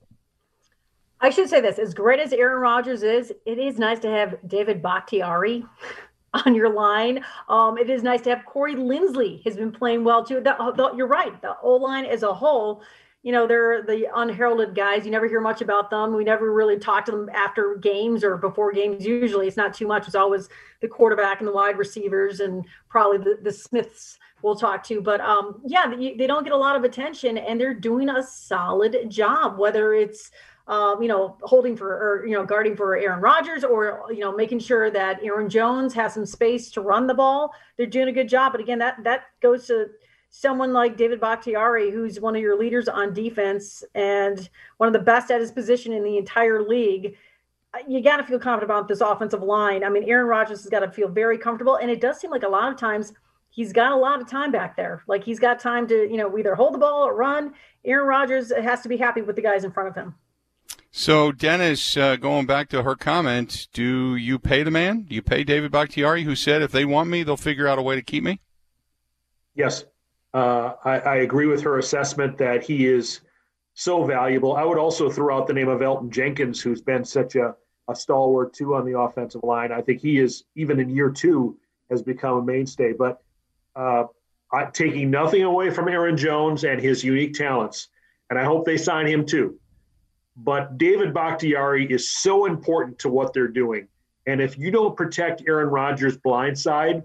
I should say this. As great as Aaron Rodgers is, it is nice to have David Bakhtiari on your line. It is nice to have Corey Linsley has been playing well too. You're right. The O-line as a whole, they're the unheralded guys. You never hear much about them. We never really talk to them after games or before games. Usually it's not too much. It's always the quarterback and the wide receivers and probably the Smiths we'll talk to. But they don't get a lot of attention, and they're doing a solid job, whether it's holding for or, guarding for Aaron Rodgers or, making sure that Aaron Jones has some space to run the ball. They're doing a good job. But again, that goes to someone like David Bakhtiari, who's one of your leaders on defense and one of the best at his position in the entire league. You got to feel confident about this offensive line. I mean, Aaron Rodgers has got to feel very comfortable. And it does seem like a lot of times he's got a lot of time back there. Like he's got time to, either hold the ball or run. Aaron Rodgers has to be happy with the guys in front of him. So, Dennis, going back to her comment, do you pay the man? Do you pay David Bakhtiari, who said if they want me, they'll figure out a way to keep me? Yes. I agree with her assessment that he is so valuable. I would also throw out the name of Elgton Jenkins, who's been such a stalwart, too, on the offensive line. I think he is, even in year 2, has become a mainstay. But taking nothing away from Aaron Jones and his unique talents, and I hope they sign him, too. But David Bakhtiari is so important to what they're doing. And if you don't protect Aaron Rodgers' blind side,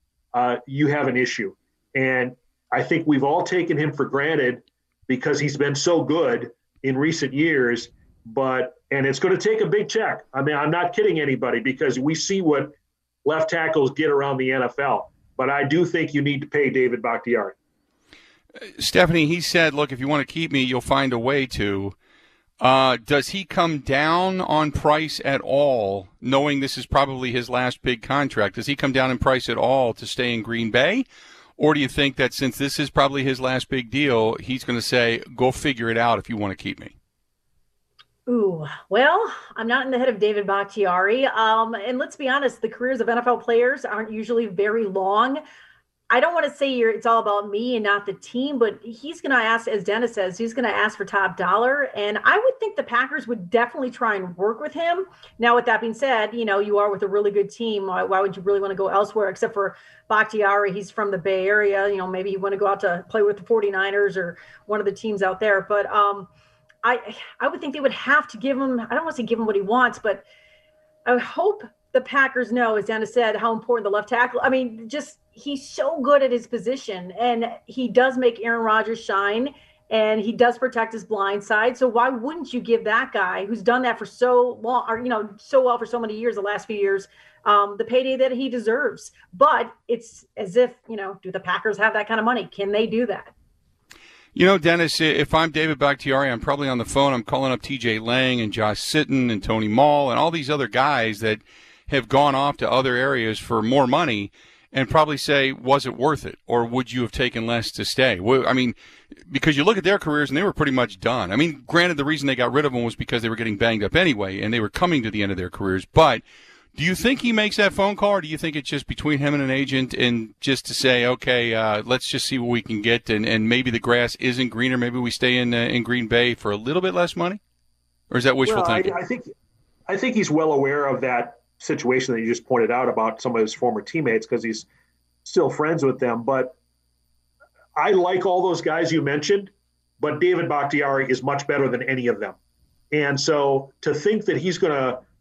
you have an issue. And I think we've all taken him for granted because he's been so good in recent years. And it's going to take a big check. I mean, I'm not kidding anybody because we see what left tackles get around the NFL. But I do think you need to pay David Bakhtiari. Stephanie, he said, look, if you want to keep me, you'll find a way to. Does he come down on price at all, knowing this is probably his last big contract? Does he come down in price at all to stay in Green Bay? Or do you think that since this is probably his last big deal, he's going to say, go figure it out if you want to keep me? Ooh, well, I'm not in the head of David Bakhtiari. And let's be honest, the careers of NFL players aren't usually very long. I don't want to say it's all about me and not the team, but he's going to ask, as Dennis says, he's going to ask for top dollar. And I would think the Packers would definitely try and work with him. Now, with that being said, you are with a really good team. Why would you really want to go elsewhere except for Bakhtiari? He's from the Bay Area. Maybe you want to go out to play with the 49ers or one of the teams out there. But I would think they would have to give him, I don't want to say give him what he wants, but I hope the Packers know, as Dennis said, how important the left tackle. I mean, he's so good at his position, and he does make Aaron Rodgers shine, and he does protect his blind side. So why wouldn't you give that guy who's done that for so long, or so well for so many years, the last few years, the payday that he deserves? But it's as if, do the Packers have that kind of money? Can they do that? Dennis, if I'm David Bakhtiari, I'm probably on the phone. I'm calling up TJ Lang and Josh Sitton and Tony Mall and all these other guys that have gone off to other areas for more money and probably say, was it worth it? Or would you have taken less to stay? I mean, because you look at their careers and they were pretty much done. I mean, granted, the reason they got rid of them was because they were getting banged up anyway and they were coming to the end of their careers. But do you think he makes that phone call, or do you think it's just between him and an agent and just to say, okay, let's just see what we can get, and maybe the grass isn't greener, maybe we stay in Green Bay for a little bit less money? Or is that wishful thinking? I think he's well aware of that situation that you just pointed out about some of his former teammates because he's still friends with them. But I like all those guys you mentioned, but David Bakhtiari is much better than any of them. And so to think that he's going to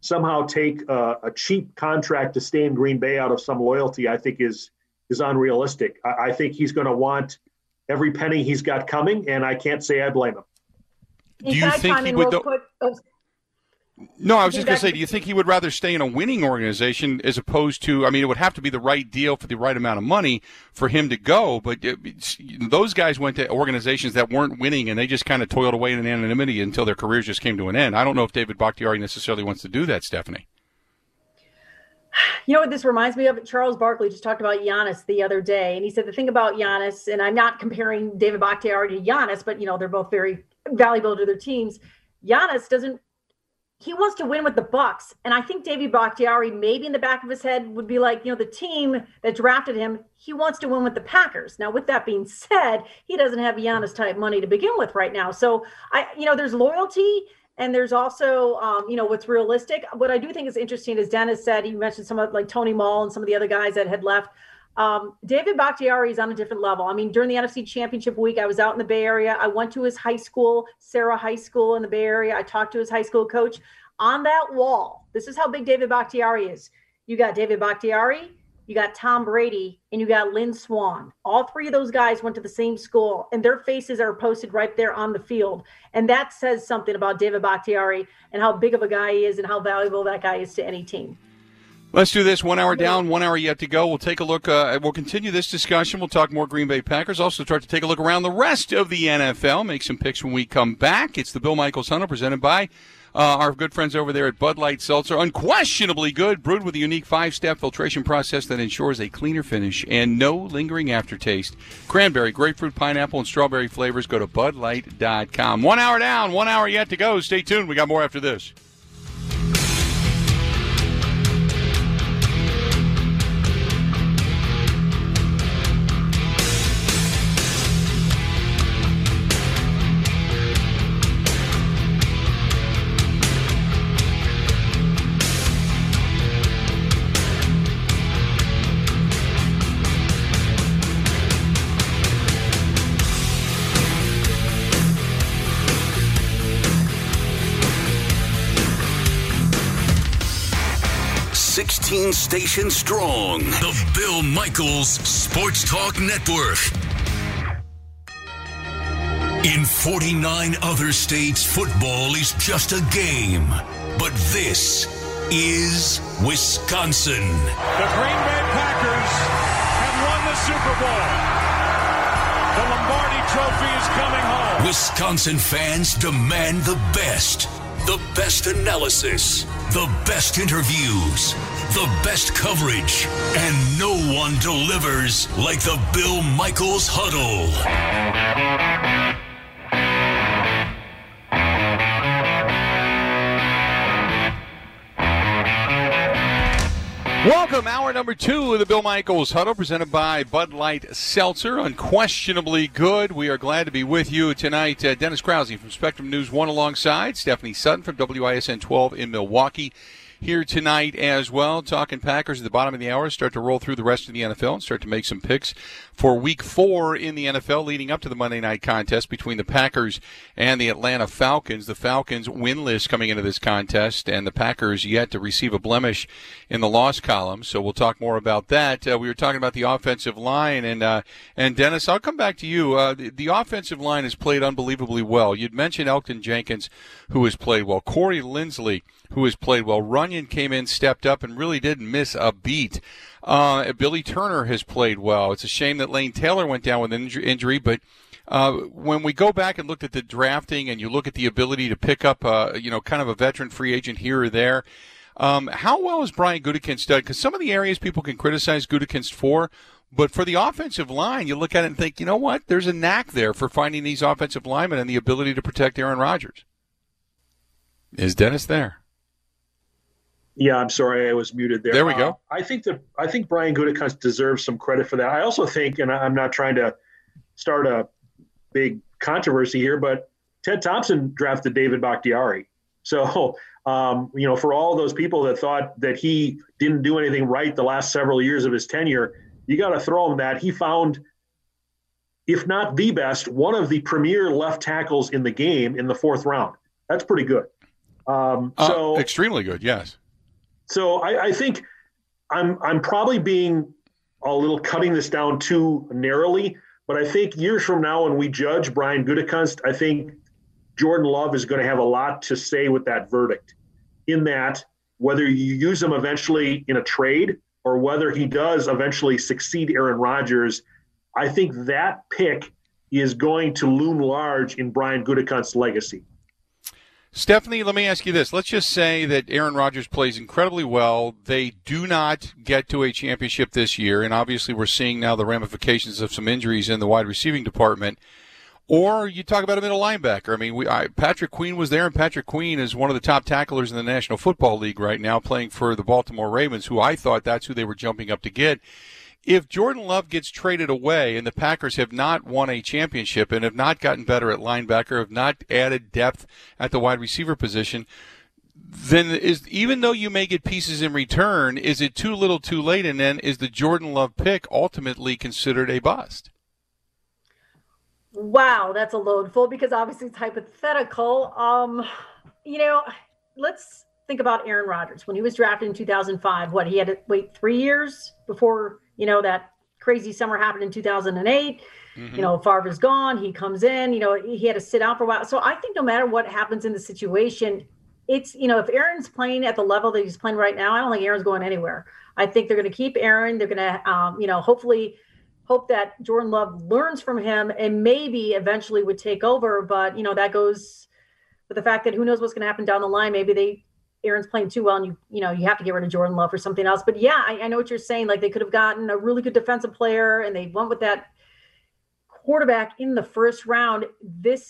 somehow take a cheap contract to stay in Green Bay out of some loyalty, I think is unrealistic. I think he's going to want every penny he's got coming, and I can't say I blame him. Do you think he would? No, I was just going to say, do you think he would rather stay in a winning organization as opposed to, I mean, it would have to be the right deal for the right amount of money for him to go, but those guys went to organizations that weren't winning, and they just kind of toiled away in anonymity until their careers just came to an end. I don't know if David Bakhtiari necessarily wants to do that, Stephanie. You know what this reminds me of? Charles Barkley just talked about Giannis the other day, and he said the thing about Giannis, and I'm not comparing David Bakhtiari to Giannis, but, they're both very valuable to their teams. Giannis he wants to win with the Bucks. And I think David Bakhtiari, maybe in the back of his head, would be like, the team that drafted him, he wants to win with the Packers. Now, with that being said, he doesn't have Giannis type money to begin with right now. So there's loyalty, and there's also, what's realistic. What I do think is interesting, as Dennis said, he mentioned some of like Tony Mull and some of the other guys that had left. David Bakhtiari is on a different level. I mean, during the NFC Championship week, I was out in the Bay Area. I went to his high school, Sarah High School in the Bay Area. I talked to his high school coach. On that wall, this is how big David Bakhtiari is. You got David Bakhtiari, you got Tom Brady, and you got Lynn Swann. All three of those guys went to the same school, and their faces are posted right there on the field. And that says something about David Bakhtiari and how big of a guy he is and how valuable that guy is to any team. Let's do this. 1 hour down, 1 hour yet to go. We'll take a look. We'll continue this discussion. We'll talk more Green Bay Packers. Also start to take a look around the rest of the NFL. Make some picks when we come back. It's the Bill Michaels Huddle presented by our good friends over there at Bud Light Seltzer. Unquestionably good, brewed with a unique 5-step filtration process that ensures a cleaner finish and no lingering aftertaste. Cranberry, grapefruit, pineapple, and strawberry flavors. Go to BudLight.com. 1 hour down, 1 hour yet to go. Stay tuned. We got more after this. Station strong. The Bill Michaels Sports Talk Network. In 49 other states, football is just a game. But this is Wisconsin. The Green Bay Packers have won the Super Bowl. The Lombardi Trophy is coming home. Wisconsin fans demand the best analysis, the best interviews, the best coverage, and no one delivers like the Bill Michaels Huddle. Welcome, hour number 2 of the Bill Michaels Huddle, presented by Bud Light Seltzer. Unquestionably good. We are glad to be with you tonight. Dennis Krause from Spectrum News 1 alongside Stephanie Sutton from WISN 12 in Milwaukee. Here tonight as well, talking Packers at the bottom of the hour. Start to roll through the rest of the NFL and start to make some picks for Week 4 in the NFL leading up to the Monday night contest between the Packers and the Atlanta Falcons. The Falcons winless coming into this contest, and the Packers yet to receive a blemish in the loss column. So we'll talk more about that. We were talking about the offensive line, and Dennis, I'll come back to you. The offensive line has played unbelievably well. You'd mentioned Elgton Jenkins, who has played well. Corey Linsley, who has played well. Runyon came in, stepped up, and really didn't miss a beat. Billy Turner has played well. It's a shame that Lane Taylor went down with an injury, but when we go back and look at the drafting and you look at the ability to pick up, kind of a veteran free agent here or there, how well has Brian Gutekunst done? Because some of the areas people can criticize Gutekunst for, but for the offensive line, you look at it and think, you know what? There's a knack there for finding these offensive linemen and the ability to protect Aaron Rodgers. Is Dennis there? Yeah, I'm sorry, I was muted there. There we go. I think Brian Gutekunst deserves some credit for that. I also think, and I'm not trying to start a big controversy here, but Ted Thompson drafted David Bakhtiari. So, for all those people that thought that he didn't do anything right the last several years of his tenure, you got to throw him that. He found, if not the best, one of the premier left tackles in the game in the 4th round. That's pretty good. So extremely good, yes. So I think I'm probably being a little cutting this down too narrowly, but I think years from now when we judge Brian Gutekunst, I think Jordan Love is going to have a lot to say with that verdict, in that whether you use him eventually in a trade or whether he does eventually succeed Aaron Rodgers, I think that pick is going to loom large in Brian Gutekunst's legacy. Stephanie, let me ask you this. Let's just say that Aaron Rodgers plays incredibly well. They do not get to a championship this year, and obviously we're seeing now the ramifications of some injuries in the wide receiving department. Or you talk about a middle linebacker. I mean, Patrick Queen was there, and Patrick Queen is one of the top tacklers in the National Football League right now, playing for the Baltimore Ravens, who I thought that's who they were jumping up to get. If Jordan Love gets traded away and the Packers have not won a championship and have not gotten better at linebacker, have not added depth at the wide receiver position, then even though you may get pieces in return, is it too little too late? And then is the Jordan Love pick ultimately considered a bust? Wow, that's a load full because obviously it's hypothetical. Let's think about Aaron Rodgers. When he was drafted in 2005, he had to wait 3 years before that crazy summer happened in 2008. Mm-hmm. Favre is gone. He comes in, he had to sit out for a while. So I think no matter what happens in the situation, it's, if Aaron's playing at the level that he's playing right now, I don't think Aaron's going anywhere. I think they're going to keep Aaron. They're going to, hopefully hope that Jordan Love learns from him and maybe eventually would take over. But, that goes with the fact that who knows what's going to happen down the line. Maybe Aaron's playing too well and you have to get rid of Jordan Love for something else. But yeah, I know what you're saying. Like they could have gotten a really good defensive player and they went with that quarterback in the first round. This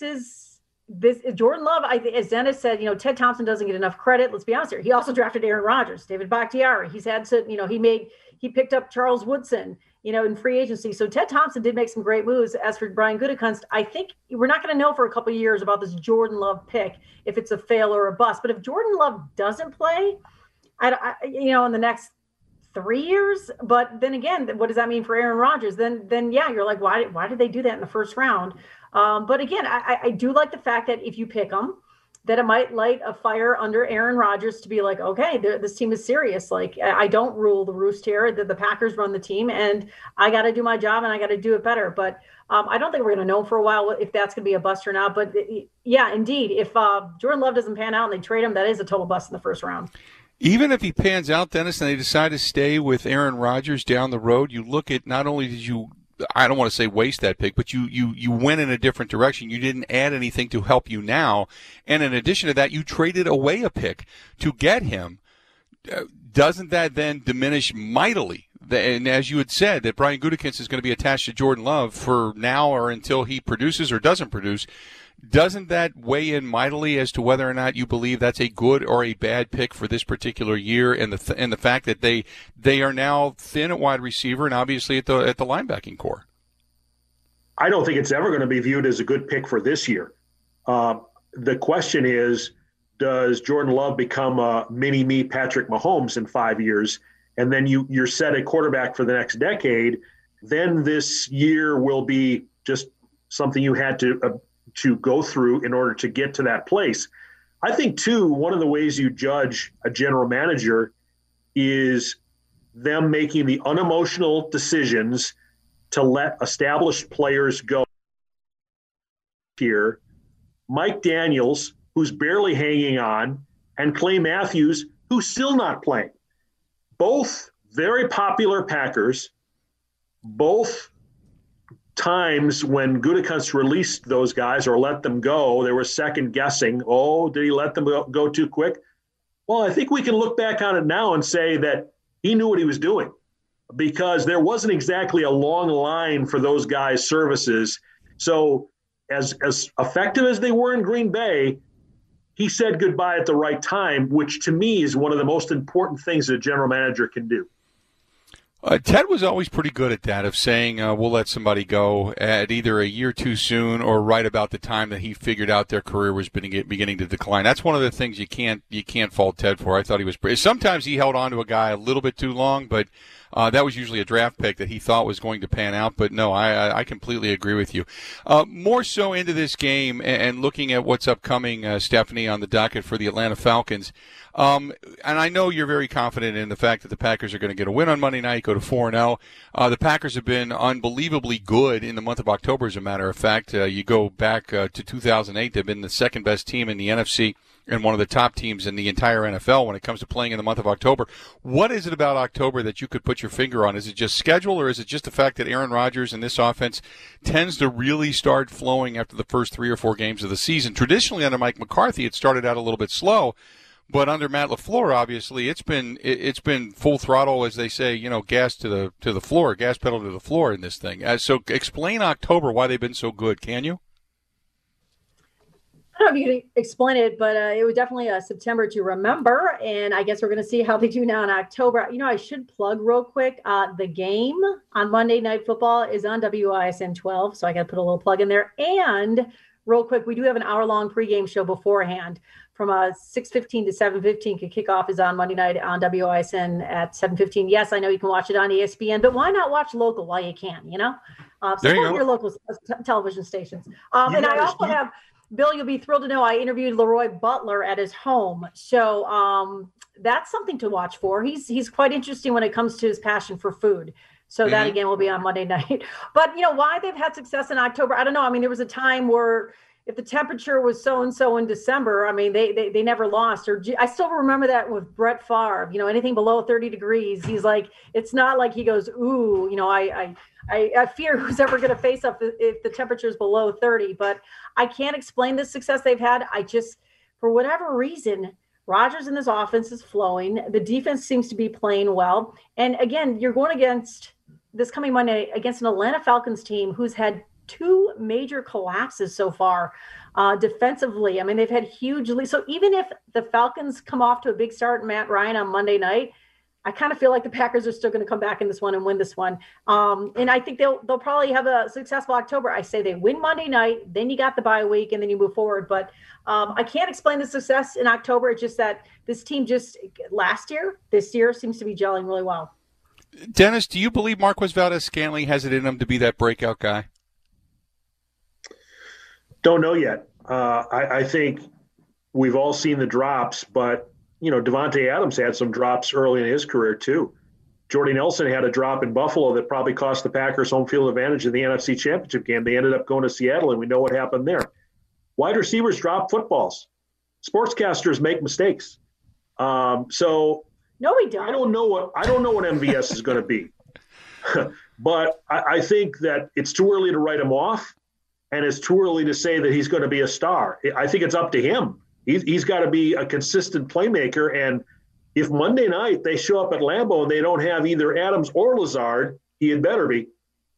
Jordan Love, as Dennis said, Ted Thompson doesn't get enough credit. Let's be honest here. He also drafted Aaron Rodgers, David Bakhtiari. He's had to, he picked up Charles Woodson, in free agency. So Ted Thompson did make some great moves. As for Brian Gutekunst, I think we're not going to know for a couple of years about this Jordan Love pick, if it's a fail or a bust. But if Jordan Love doesn't play, in the next 3 years, but then again, what does that mean for Aaron Rodgers? Then yeah, you're like, why did they do that in the first round? But again, I do like the fact that if you pick them, that it might light a fire under Aaron Rodgers to be like, okay, this team is serious. Like, I don't rule the roost here. The Packers run the team, and I got to do my job, and I got to do it better. But I don't think we're going to know for a while if that's going to be a bust or not. But, yeah, indeed, if Jordan Love doesn't pan out and they trade him, that is a total bust in the first round. Even if he pans out, Dennis, and they decide to stay with Aaron Rodgers down the road, you look at not only did you – I don't want to say waste that pick, but you went in a different direction. You didn't add anything to help you now. And in addition to that, you traded away a pick to get him. Doesn't that then diminish mightily? And as you had said, that Brian Gutekunst is going to be attached to Jordan Love for now or until he produces or doesn't produce. Doesn't that weigh in mightily as to whether or not you believe that's a good or a bad pick for this particular year, and the fact that they are now thin at wide receiver and obviously at the linebacking core? I don't think it's ever going to be viewed as a good pick for this year. The question is, does Jordan Love become a mini-me Patrick Mahomes in 5 years, and then you're set at quarterback for the next decade? Then this year will be just something you had to go through in order to get to that place. I think, too, one of the ways you judge a general manager is them making the unemotional decisions to let established players go. Here, Mike Daniels, who's barely hanging on, and Clay Matthews, who's still not playing. Both very popular Packers, both times when Gutekunst released those guys or let them go, they were second guessing. Oh, did he let them go too quick? Well, I think we can look back on it now and say that he knew what he was doing, because there wasn't exactly a long line for those guys' services. So as effective as they were in Green Bay, he said goodbye at the right time, which to me is one of the most important things that a general manager can do. Ted was always pretty good at that, of saying we'll let somebody go at either a year too soon or right about the time that he figured out their career was beginning to decline. That's one of the things you can't fault Ted for. I thought he was pretty. Sometimes he held on to a guy a little bit too long, but that was usually a draft pick that he thought was going to pan out. But no, I completely agree with you. More so into this game and looking at what's upcoming, Stephanie, on the docket for the Atlanta Falcons. And I know you're very confident in the fact that the Packers are going to get a win on Monday night, go to 4-0. The Packers have been unbelievably good in the month of October, as a matter of fact. You go back to 2008, they've been the second best team in the NFC and one of the top teams in the entire NFL when it comes to playing in the month of October. What is it about October that you could put your finger on? Is it just schedule, or is it just the fact that Aaron Rodgers and this offense tends to really start flowing after the first 3 or 4 games of the season? Traditionally, under Mike McCarthy, it started out a little bit slow. But under Matt LaFleur, obviously, it's been full throttle, as they say, gas to the floor, gas pedal to the floor in this thing. So explain October, why they've been so good, can you? I don't know if you can explain it, but it was definitely a September to remember, and I guess we're going to see how they do now in October. I should plug real quick, the game on Monday Night Football is on WISN 12, so I got to put a little plug in there. And real quick, we do have an hour-long pregame show beforehand. From 6:15 to 7:15, kickoff is on Monday night on WISN at 7:15. Yes, I know you can watch it on ESPN, but why not watch local while you can, support your local television stations. And I also have, Bill, you'll be thrilled to know I interviewed Leroy Butler at his home. So that's something to watch for. He's quite interesting when it comes to his passion for food. So that, again, will be on Monday night. But, why they've had success in October, I don't know. I mean, there was a time where if the temperature was so-and-so in December, I mean, they never lost. Or I still remember that with Brett Favre, anything below 30 degrees. He's like, it's not like he goes, ooh, I fear who's ever going to face up if the temperature is below 30. But I can't explain the success they've had. I just, for whatever reason, Rodgers and this offense is flowing. The defense seems to be playing well. And again, you're going against this coming Monday against an Atlanta Falcons team who's had 2 major collapses so far defensively. I mean, they've had huge leads. So even if the Falcons come off to a big start, Matt Ryan, on Monday night, I kind of feel like the Packers are still going to come back in this one and win this one. And I think they'll probably have a successful October. I say they win Monday night, then you got the bye week, and then you move forward. But I can't explain the success in October. It's just that this team just this year seems to be gelling really well. Dennis, do you believe Marquez Valdes-Scantling has it in him to be that breakout guy? Don't know yet. I think we've all seen the drops, but, Devontae Adams had some drops early in his career too. Jordy Nelson had a drop in Buffalo that probably cost the Packers home field advantage in the NFC Championship game. They ended up going to Seattle, and we know what happened there. Wide receivers drop footballs. Sportscasters make mistakes. So no, we don't. I don't know what MVS is going to be. But I think that it's too early to write him off. And it's too early to say that he's going to be a star. I think it's up to him. He's got to be a consistent playmaker. And if Monday night they show up at Lambeau and they don't have either Adams or Lazard, he had better be.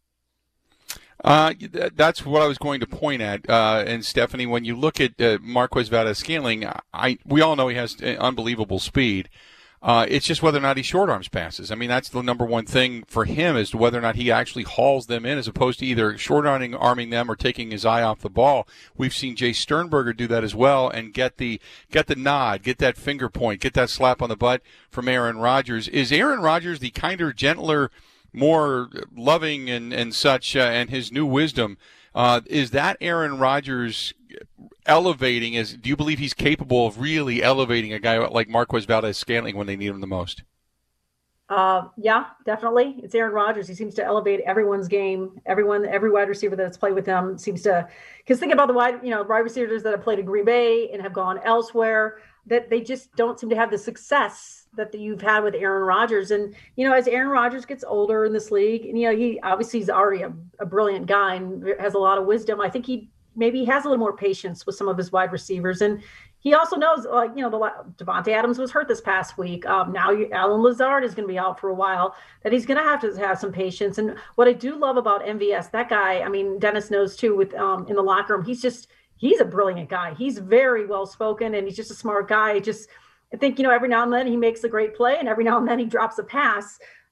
That's what I was going to point at. And Stephanie, when you look at Marquez Valdes-Scantling, we all know he has unbelievable speed. It's just whether or not he short arms passes. I mean, that's the number one thing for him, as to whether or not he actually hauls them in, as opposed to either short arming them or taking his eye off the ball. We've seen Jay Sternberger do that as well and get the nod, get that finger point, get that slap on the butt from Aaron Rodgers. Is Aaron Rodgers the kinder, gentler, more loving and such, and his new wisdom, is that Aaron Rodgers elevating? Do you believe he's capable of really elevating a guy like Marquez Valdes-Scantling when they need him the most? Yeah, definitely. It's Aaron Rodgers. He seems to elevate everyone's game. Every wide receiver that's played with him seems to, because think about the wide receivers that have played in Green Bay and have gone elsewhere, that they just don't seem to have the success that you've had with Aaron Rodgers. And, as Aaron Rodgers gets older in this league, and, he's already a brilliant guy and has a lot of wisdom. I think he has a little more patience with some of his wide receivers. And he also knows, Devontae Adams was hurt this past week. Now Allen Lazard is going to be out for a while, that he's going to have some patience. And what I do love about MVS, that guy, I mean, Dennis knows too, with in the locker room, he's a brilliant guy. He's very well-spoken, and he's just a smart guy. I think, every now and then he makes a great play, and every now and then he drops a pass.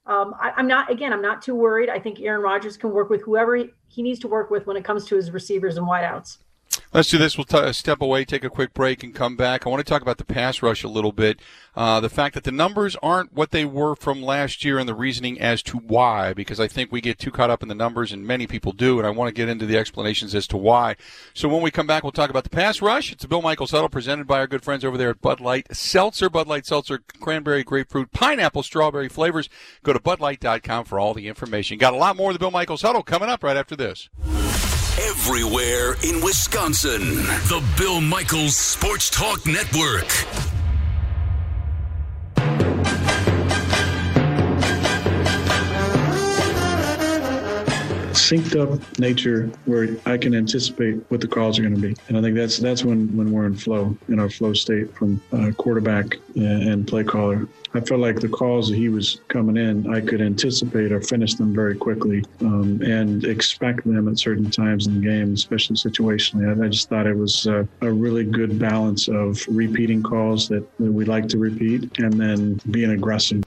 I'm not too worried. I think Aaron Rodgers can work with whoever he needs to work with when it comes to his receivers and wideouts. Let's do this. We'll step away, take a quick break, and come back. I want to talk about the pass rush a little bit. The fact that the numbers aren't what they were from last year and the reasoning as to why, because I think we get too caught up in the numbers, and many people do, and I want to get into the explanations as to why. So when we come back, we'll talk about the pass rush. It's the Bill Michaels Huddle presented by our good friends over there at Bud Light Seltzer. Bud Light Seltzer, cranberry, grapefruit, pineapple, strawberry flavors. Go to BudLight.com for all the information. Got a lot more of the Bill Michaels Huddle coming up right after this. Everywhere in Wisconsin, the Bill Michaels Sports Talk Network. Synced up nature where I can anticipate what the calls are going to be. And I think that's when we're in our flow state from quarterback and play caller. I felt like the calls that he was coming in, I could anticipate or finish them very quickly and expect them at certain times in the game, especially situationally. I just thought it was a really good balance of repeating calls that we like to repeat and then being aggressive.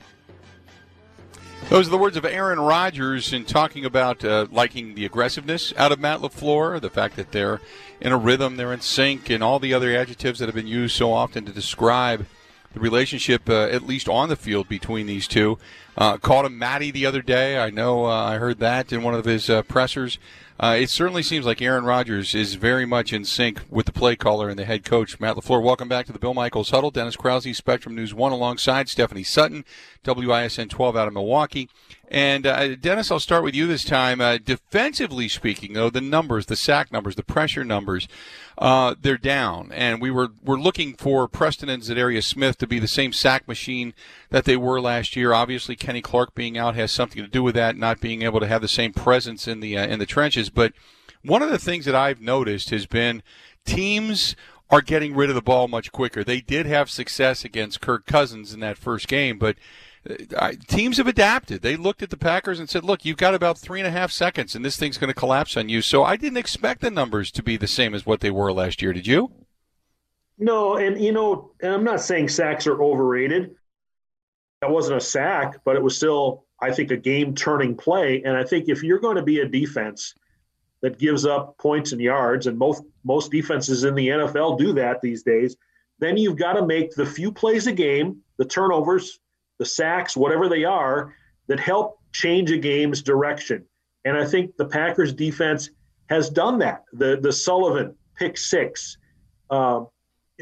Those are the words of Aaron Rodgers in talking about liking the aggressiveness out of Matt LaFleur, the fact that they're in a rhythm, they're in sync, and all the other adjectives that have been used so often to describe the relationship, at least on the field, between these two. Called him Matty the other day. I know I heard that in one of his pressers. It certainly seems like Aaron Rodgers is very much in sync with the play caller and the head coach, Matt LaFleur. Welcome back to the Bill Michaels Huddle. Dennis Krause, Spectrum News 1, alongside Stephanie Sutton, WISN 12 out of Milwaukee. And, Dennis, I'll start with you this time. Defensively speaking, though, the numbers, the sack numbers, the pressure numbers, they're down. And we're looking for Preston and Zadarius Smith to be the same sack machine that they were last year. Obviously, Kenny Clark being out has something to do with that, not being able to have the same presence in the trenches. But one of the things that I've noticed has been teams are getting rid of the ball much quicker. They did have success against Kirk Cousins in that first game, but teams have adapted. They looked at the Packers and said, look, you've got about 3.5 seconds, and this thing's going to collapse on you. So I didn't expect the numbers to be the same as what they were last year. Did you? No, and, and I'm not saying sacks are overrated. That wasn't a sack, but it was still, I think, a game-turning play. And I think if you're going to be a defense that gives up points and yards, and most defenses in the NFL do that these days, then you've got to make the few plays a game, the turnovers, the sacks, whatever they are, that help change a game's direction. And I think the Packers defense has done that. The Sullivan pick six, the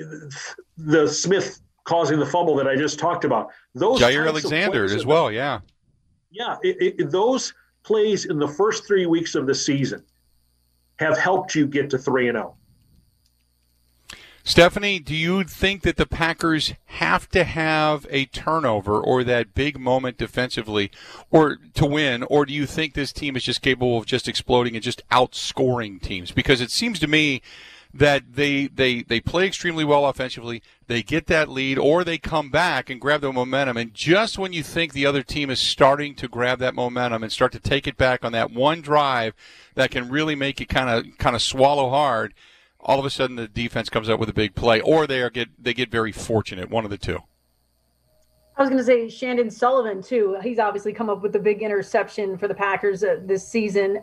Smith causing the fumble that I just talked about. Those Jair Alexander as well, yeah. Yeah, those plays in the first 3 weeks of the season have helped you get to 3-0. Stephanie, do you think that the Packers have to have a turnover or that big moment defensively or to win, or do you think this team is just capable of just exploding and just outscoring teams? Because it seems to me that they play extremely well offensively, they get that lead, or they come back and grab the momentum, and just when you think the other team is starting to grab that momentum and start to take it back on that one drive that can really make it kind of swallow hard, all of a sudden the defense comes up with a big play, or they get very fortunate, one of the two. I was going to say Shandon Sullivan, too. He's obviously come up with the big interception for the Packers this season.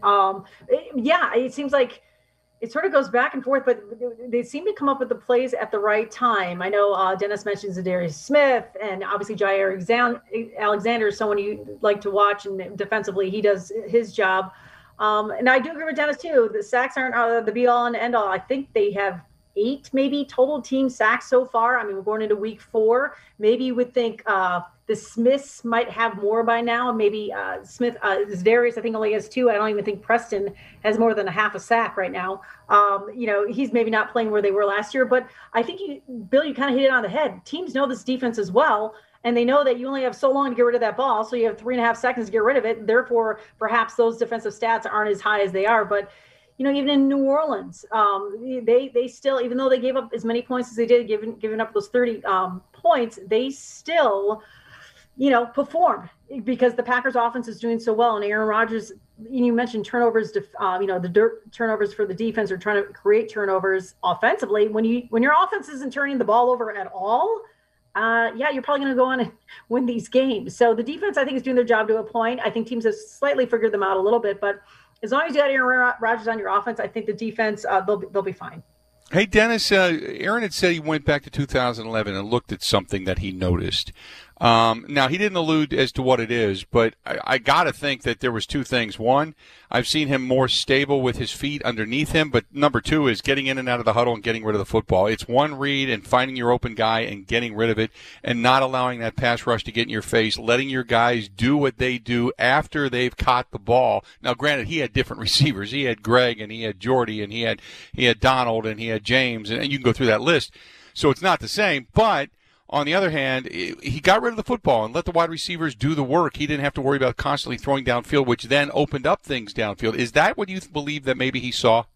It seems like it sort of goes back and forth, but they seem to come up with the plays at the right time. I know Dennis mentioned Zadarius Smith, and obviously Jair Alexander is someone you like to watch, and defensively he does his job. And I do agree with Dennis, too. The sacks aren't the be-all and end-all. I think they have 8 maybe total team sacks so far. I mean, we're going into week 4. Maybe you would think the Smiths might have more by now. Maybe Zadarius, I think, only has 2. I don't even think Preston has more than a half a sack right now. He's maybe not playing where they were last year. But I think, Bill, you kind of hit it on the head. Teams know this defense as well. And they know that you only have so long to get rid of that ball, so you have 3.5 seconds to get rid of it. Therefore, perhaps those defensive stats aren't as high as they are. But, even in New Orleans, they still, even though they gave up as many points as they did, giving up those 30 points, they still, performed because the Packers offense is doing so well. And Aaron Rodgers, you mentioned turnovers, the turnovers for the defense are trying to create turnovers offensively. When your offense isn't turning the ball over at all, you're probably going to go on and win these games. So the defense, I think, is doing their job to a point. I think teams have slightly figured them out a little bit, but as long as you got Aaron Rodgers on your offense, I think the defense, they'll be fine. Hey, Dennis, Aaron had said he went back to 2011 and looked at something that he noticed. Now, he didn't allude as to what it is, but I got to think that there was two things. One, I've seen him more stable with his feet underneath him, but number two is getting in and out of the huddle and getting rid of the football. It's one read and finding your open guy and getting rid of it and not allowing that pass rush to get in your face, letting your guys do what they do after they've caught the ball. Now, granted, he had different receivers. He had Greg and he had Jordy and he had Donald and he had James, and you can go through that list. So it's not the same, but on the other hand, he got rid of the football and let the wide receivers do the work. He didn't have to worry about constantly throwing downfield, which then opened up things downfield. Is that what you believe that maybe he saw?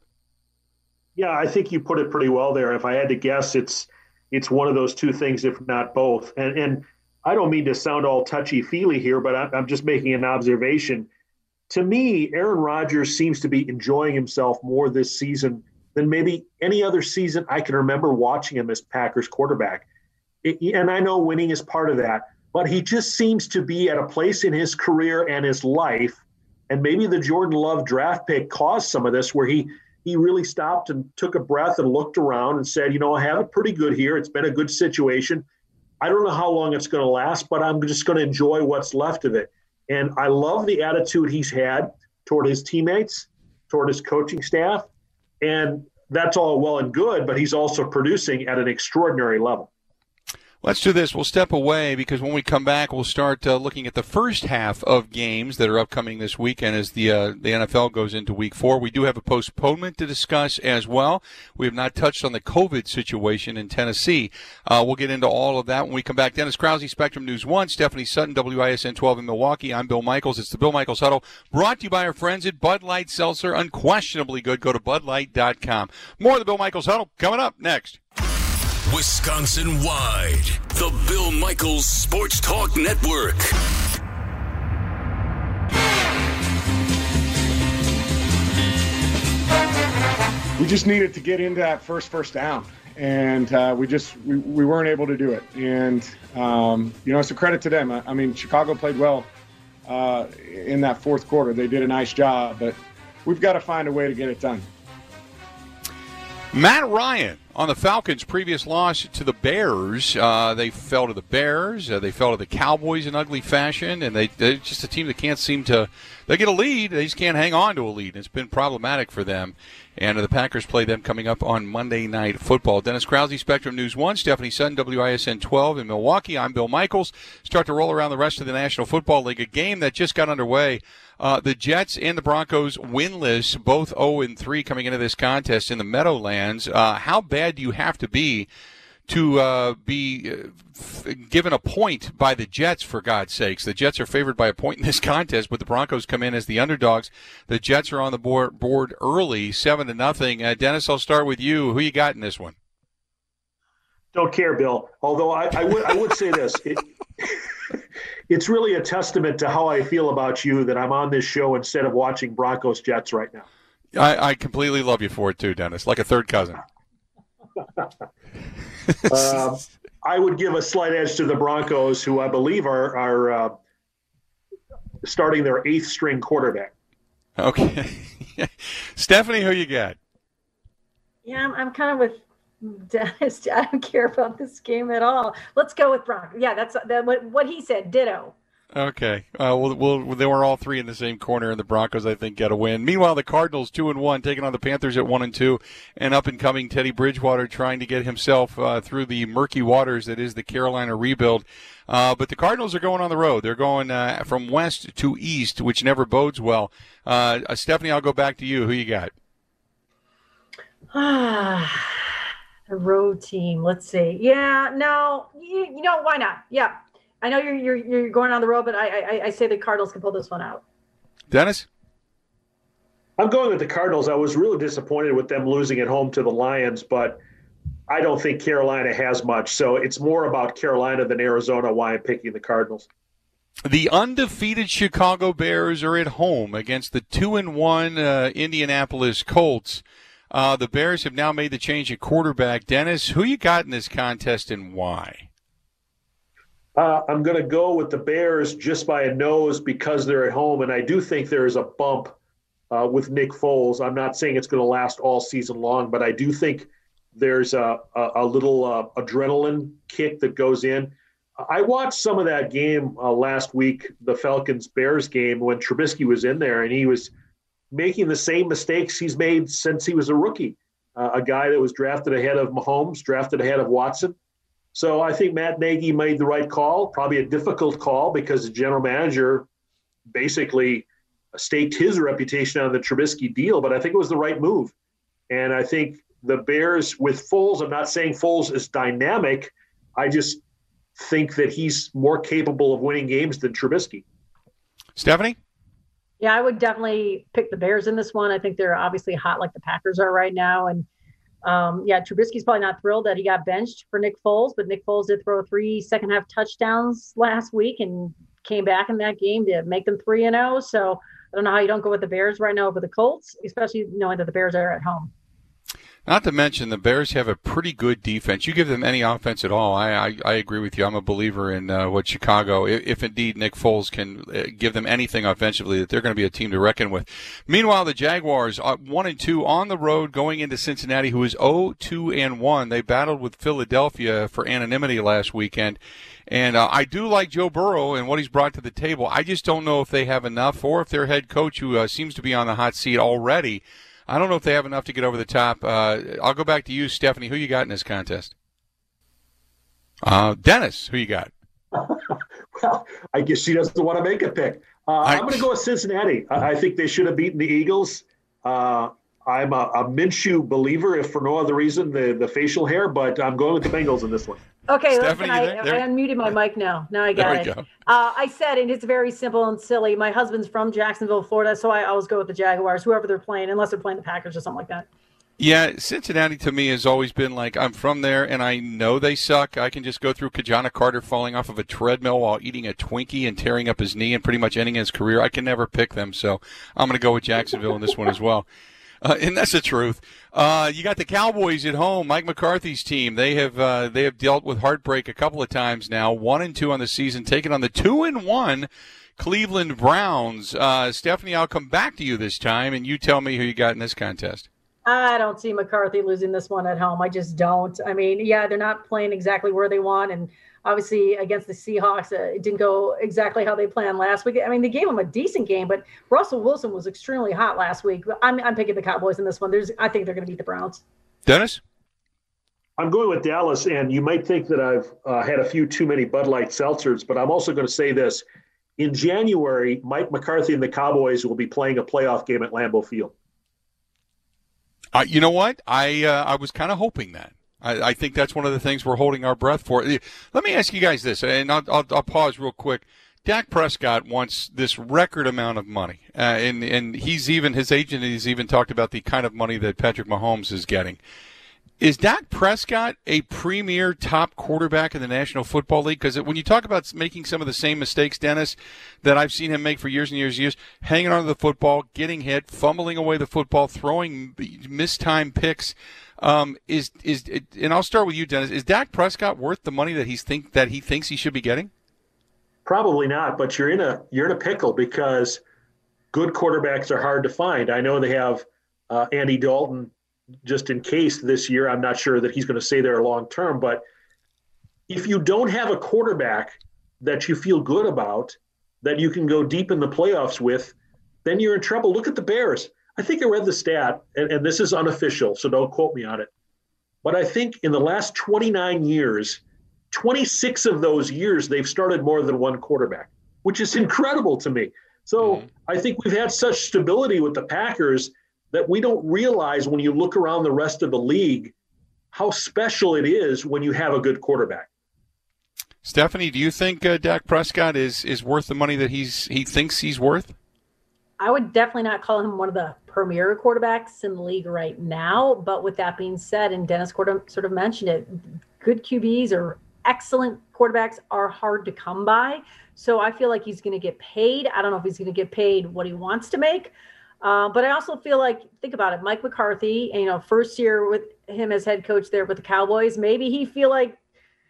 Yeah, I think you put it pretty well there. If I had to guess, it's one of those two things, if not both. And I don't mean to sound all touchy-feely here, but I'm just making an observation. To me, Aaron Rodgers seems to be enjoying himself more this season than maybe any other season I can remember watching him as Packers quarterback. And I know winning is part of that, but he just seems to be at a place in his career and his life, and maybe the Jordan Love draft pick caused some of this, where he really stopped and took a breath and looked around and said, I have it pretty good here. It's been a good situation. I don't know how long it's going to last, but I'm just going to enjoy what's left of it. And I love the attitude he's had toward his teammates, toward his coaching staff, and that's all well and good, but he's also producing at an extraordinary level. Let's do this. We'll step away because when we come back, we'll start looking at the first half of games that are upcoming this weekend as the NFL goes into Week 4. We do have a postponement to discuss as well. We have not touched on the COVID situation in Tennessee. We'll get into all of that when we come back. Dennis Krause, Spectrum News 1, Stephanie Sutton, WISN 12 in Milwaukee. I'm Bill Michaels. It's the Bill Michaels Huddle, brought to you by our friends at Bud Light Seltzer. Unquestionably good. Go to budlight.com. More of the Bill Michaels Huddle coming up next. Wisconsin-wide, the Bill Michaels Sports Talk Network. We just needed to get into that first down, and we weren't able to do it. And it's a credit to them. I mean, Chicago played well in that fourth quarter. They did a nice job, but we've got to find a way to get it done. Matt Ryan on the Falcons' previous loss to the Bears. They fell to the Bears. They fell to the Cowboys in ugly fashion, and they're just a team that can't seem to – they get a lead. They just can't hang on to a lead. It's been problematic for them. And the Packers play them coming up on Monday Night Football. Dennis Krause, Spectrum News 1, Stephanie Sutton, WISN 12 in Milwaukee. I'm Bill Michaels. Start to roll around the rest of the National Football League, a game that just got underway. The Jets and the Broncos winless, both 0-3 coming into this contest in the Meadowlands. How bad do you have to be given a point by the Jets, for God's sakes? The Jets are favored by a point in this contest, but the Broncos come in as the underdogs. The Jets are on the board early, 7-0. Dennis, I'll start with you. Who you got in this one? Don't care, Bill. Although I would say this. It's really a testament to how I feel about you that I'm on this show instead of watching Broncos Jets right now. I completely love you for it too, Dennis, like a third cousin. I would give a slight edge to the Broncos, who I believe are starting their 8th string quarterback. Okay. Stephanie, who you got? Yeah, I'm kind of with Dennis. I don't care about this game at all. Let's go with Broncos. Yeah, that's what he said. Ditto. Okay. They were all three in the same corner, and the Broncos, I think, get a win. Meanwhile, the Cardinals 2-1, taking on the Panthers at 1-2, and up-and-coming Teddy Bridgewater trying to get himself through the murky waters that is the Carolina rebuild. But the Cardinals are going on the road. They're going from west to east, which never bodes well. Stephanie, I'll go back to you. Who you got? The road team. Let's see. Yeah, no, you know, why not? Yeah. I know you're going on the road, but I say the Cardinals can pull this one out. Dennis? I'm going with the Cardinals. I was really disappointed with them losing at home to the Lions, but I don't think Carolina has much. So it's more about Carolina than Arizona, why I'm picking the Cardinals. The undefeated Chicago Bears are at home against the 2-1 Indianapolis Colts. The Bears have now made the change at quarterback. Dennis, who you got in this contest and why? I'm going to go with the Bears just by a nose because they're at home, and I do think there is a bump with Nick Foles. I'm not saying it's going to last all season long, but I do think there's a little adrenaline kick that goes in. I watched some of that game last week, the Falcons-Bears game, when Trubisky was in there, and he was making the same mistakes he's made since he was a rookie. A guy that was drafted ahead of Mahomes, drafted ahead of Watson. So I think Matt Nagy made the right call, probably a difficult call because the general manager basically staked his reputation on the Trubisky deal, but I think it was the right move. And I think the Bears with Foles, I'm not saying Foles is dynamic. I just think that he's more capable of winning games than Trubisky. Stephanie? Yeah, I would definitely pick the Bears in this one. I think they're obviously hot like the Packers are right now. And Trubisky's probably not thrilled that he got benched for Nick Foles, but Nick Foles did throw 3 second-half touchdowns last week and came back in that game to make them 3-0. So I don't know how you don't go with the Bears right now over the Colts, especially knowing that the Bears are at home. Not to mention the Bears have a pretty good defense. You give them any offense at all, I agree with you. I'm a believer in what Chicago, if indeed Nick Foles can give them anything offensively, that they're going to be a team to reckon with. Meanwhile, the Jaguars are 1-2 on the road going into Cincinnati, who is 0-2-1. They battled with Philadelphia for anonymity last weekend. And I do like Joe Burrow and what he's brought to the table. I just don't know if they have enough, or if their head coach, who seems to be on the hot seat already, I don't know if they have enough to get over the top. I'll go back to you, Stephanie. Who you got in this contest? Dennis, who you got? Well, I guess she doesn't want to make a pick. I'm going to go with Cincinnati. I think they should have beaten the Eagles. I'm a Minshew believer, if for no other reason, the facial hair, but I'm going with the Bengals in this one. Okay, Stephanie, listen, I unmuted my mic now. Now I got it. I said, and it's very simple and silly. My husband's from Jacksonville, Florida, so I always go with the Jaguars, whoever they're playing, unless they're playing the Packers or something like that. Yeah, Cincinnati to me has always been like, I'm from there and I know they suck. I can just go through Kajana Carter falling off of a treadmill while eating a Twinkie and tearing up his knee and pretty much ending his career. I can never pick them, so I'm going to go with Jacksonville in this one as well. And that's the truth. You got the Cowboys at home, Mike McCarthy's team. They have dealt with heartbreak a couple of times now. 1-2 on the season, taking on the 2-1 Cleveland Browns. Stephanie, I'll come back to you this time, and you tell me who you got in this contest. I don't see McCarthy losing this one at home. I just don't. I mean, yeah, they're not playing exactly where they want, and obviously against the Seahawks, it didn't go exactly how they planned last week. I mean, they gave them a decent game, but Russell Wilson was extremely hot last week. I'm picking the Cowboys in this one. I think they're going to beat the Browns. Dennis? I'm going with Dallas, and you might think that I've had a few too many Bud Light seltzers, but I'm also going to say this. In January, Mike McCarthy and the Cowboys will be playing a playoff game at Lambeau Field. You know what? I was kind of hoping that. I think that's one of the things we're holding our breath for. Let me ask you guys this, and I'll pause real quick. Dak Prescott wants this record amount of money, and his agent has even talked about the kind of money that Patrick Mahomes is getting. Is Dak Prescott a premier top quarterback in the National Football League? Because when you talk about making some of the same mistakes, Dennis, that I've seen him make for years and years and years, hanging on to the football, getting hit, fumbling away the football, throwing mistimed picks, and I'll start with you, Dennis. Is Dak Prescott worth the money that he thinks he should be getting? Probably not, but you're in a pickle because good quarterbacks are hard to find. I know they have Andy Dalton just in case this year. I'm not sure that he's going to stay there long term, but if you don't have a quarterback that you feel good about, that you can go deep in the playoffs with, then you're in trouble. Look at the Bears. I think I read the stat, and this is unofficial, so don't quote me on it, but I think in the last 29 years, 26 of those years, they've started more than one quarterback, which is incredible to me. So I think we've had such stability with the Packers that we don't realize when you look around the rest of the league how special it is when you have a good quarterback. Stephanie, do you think Dak Prescott is worth the money that he thinks he's worth? I would definitely not call him one of the premier quarterbacks in the league right now. But with that being said, and Dennis sort of mentioned it, good QBs or excellent quarterbacks are hard to come by. So I feel like he's going to get paid. I don't know if he's going to get paid what he wants to make. But I also feel like, think about it, Mike McCarthy, first year with him as head coach there with the Cowboys, maybe he feel like,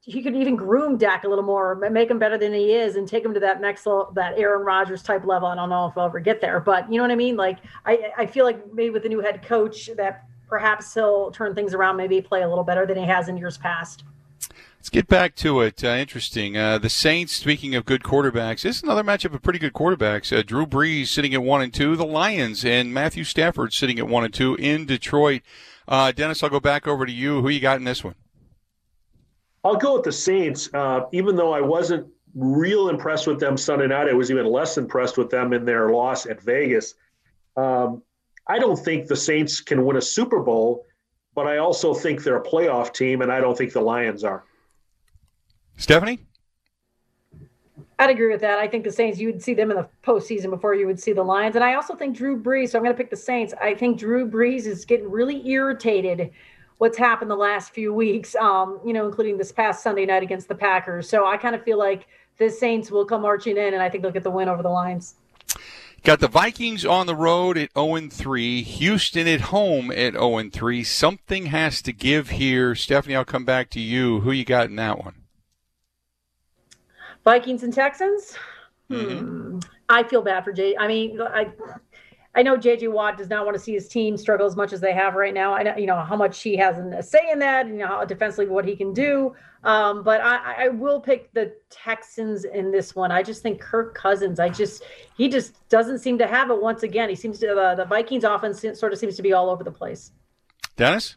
he could even groom Dak a little more, make him better than he is, and take him to that next level, that Aaron Rodgers type level. I don't know if I'll ever get there, but you know what I mean? Like, I feel like maybe with the new head coach that perhaps he'll turn things around, maybe play a little better than he has in years past. Let's get back to it. Interesting. The Saints, speaking of good quarterbacks, this is another matchup of pretty good quarterbacks. Drew Brees sitting at 1-2. The Lions and Matthew Stafford sitting at 1-2 in Detroit. Dennis, I'll go back over to you. Who you got in this one? I'll go with the Saints. Even though I wasn't real impressed with them Sunday night, I was even less impressed with them in their loss at Vegas. I don't think the Saints can win a Super Bowl, but I also think they're a playoff team, and I don't think the Lions are. Stephanie? I'd agree with that. I think the Saints, you would see them in the postseason before you would see the Lions. And I also think Drew Brees, so I'm going to pick the Saints. I think Drew Brees is getting really irritated what's happened the last few weeks, including this past Sunday night against the Packers. So I kind of feel like the Saints will come marching in, and I think they'll get the win over the Lions. Got the Vikings on the road at 0-3, Houston at home at 0-3. Something has to give here. Stephanie, I'll come back to you. Who you got in that one? Vikings and Texans? I feel bad for Jay. I mean, I know J.J. Watt does not want to see his team struggle as much as they have right now. I know, how much he has a say in that, how defensively what he can do. But I will pick the Texans in this one. I just think Kirk Cousins, he just doesn't seem to have it once again. He seems to, the Vikings offense sort of seems to be all over the place. Dennis?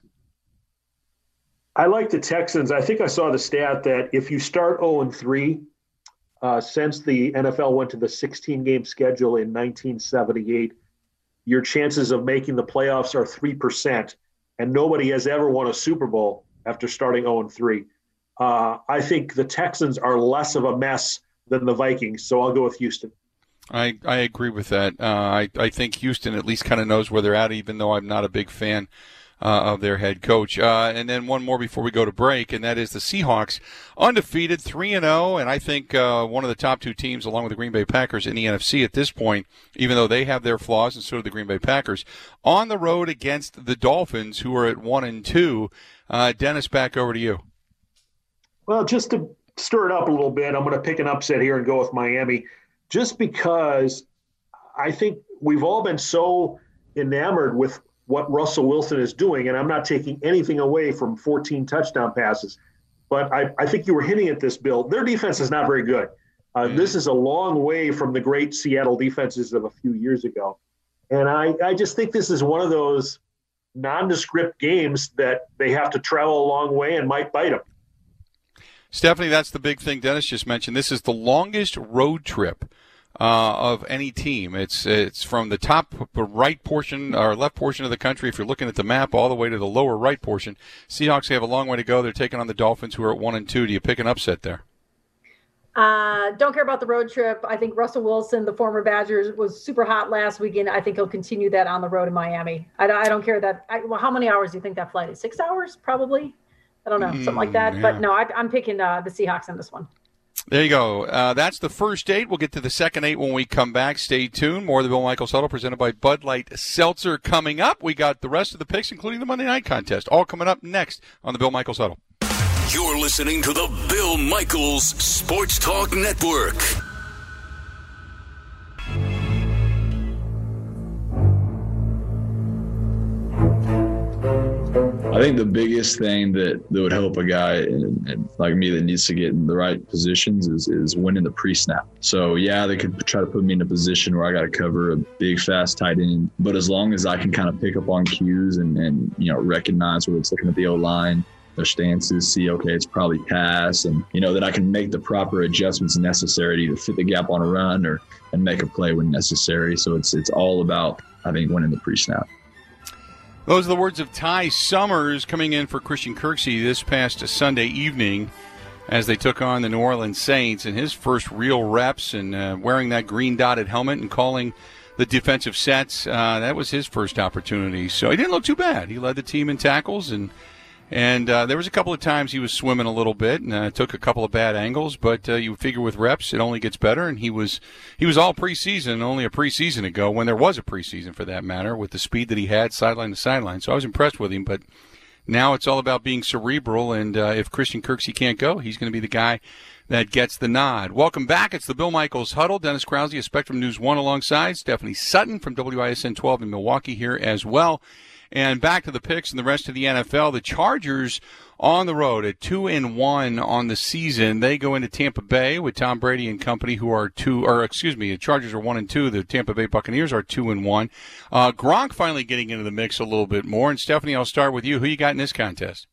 I like the Texans. I think I saw the stat that if you start 0-3, since the NFL went to the 16-game schedule in 1978, your chances of making the playoffs are 3%, and nobody has ever won a Super Bowl after starting 0-3. I think the Texans are less of a mess than the Vikings, so I'll go with Houston. I agree with that. I think Houston at least kind of knows where they're at, even though I'm not a big fan of their head coach. And then one more before we go to break, and that is the Seahawks, undefeated, 3-0, and I think one of the top two teams, along with the Green Bay Packers in the NFC at this point, even though they have their flaws, and so do the Green Bay Packers, on the road against the Dolphins, who are at 1-2. Dennis, back over to you. Well, just to stir it up a little bit, I'm going to pick an upset here and go with Miami, just because I think we've all been so enamored with what Russell Wilson is doing, and I'm not taking anything away from 14 touchdown passes. But I think you were hinting at this, Bill. Their defense is not very good. This is a long way from the great Seattle defenses of a few years ago. And I just think this is one of those nondescript games that they have to travel a long way and might bite them. Stephanie, that's the big thing Dennis just mentioned. This is the longest road trip of any team. It's from the top right portion or left portion of the country, if you're looking at the map, all the way to the lower right portion. Seahawks have a long way to go. They're taking on the Dolphins, who are at 1-2. Do you pick an upset there? Don't care about the road trip. I think Russell Wilson, the former Badgers, was super hot last weekend. I think he'll continue that on the road in Miami. I don't care that. How many hours do you think that flight is? 6 hours, probably. I don't know, something like that. Yeah. But no, I'm picking the Seahawks in this one. There you go. That's the first 8. We'll get to the second 8 when we come back. Stay tuned. More of the Bill Michaels Huddle presented by Bud Light Seltzer coming up. We got the rest of the picks, including the Monday night contest, all coming up next on the Bill Michaels Huddle. You're listening to the Bill Michaels Sports Talk Network. I think the biggest thing that would help a guy and like me that needs to get in the right positions is winning the pre-snap. So, yeah, they could try to put me in a position where I got to cover a big, fast tight end. But as long as I can kind of pick up on cues and recognize whether it's looking at the O-line, their stances, see, okay, it's probably pass, and, that I can make the proper adjustments necessary to either fit the gap on a run and make a play when necessary. So it's all about, I think, winning the pre-snap. Those are the words of Ty Summers coming in for Christian Kirksey this past Sunday evening as they took on the New Orleans Saints in his first real reps and wearing that green dotted helmet and calling the defensive sets. That was his first opportunity. So he didn't look too bad. He led the team in tackles and there was a couple of times he was swimming a little bit and took a couple of bad angles, but you figure with reps it only gets better, and he was all preseason, only a preseason ago, when there was a preseason for that matter, with the speed that he had sideline to sideline. So I was impressed with him, but Now it's all about being cerebral, and if Christian Kirksey can't go, he's going to be the guy that gets the nod. Welcome back. It's the Bill Michaels Huddle. Dennis Krause of Spectrum News 1 alongside Stephanie Sutton from WISN 12 in Milwaukee here as well. And back to the picks and the rest of the NFL. The Chargers on the road at 2-1 on the season. They go into Tampa Bay with Tom Brady and company, who are the Chargers are 1-2. The Tampa Bay Buccaneers are 2-1. Gronk finally getting into the mix a little bit more. And Stephanie, I'll start with you. Who you got in this contest?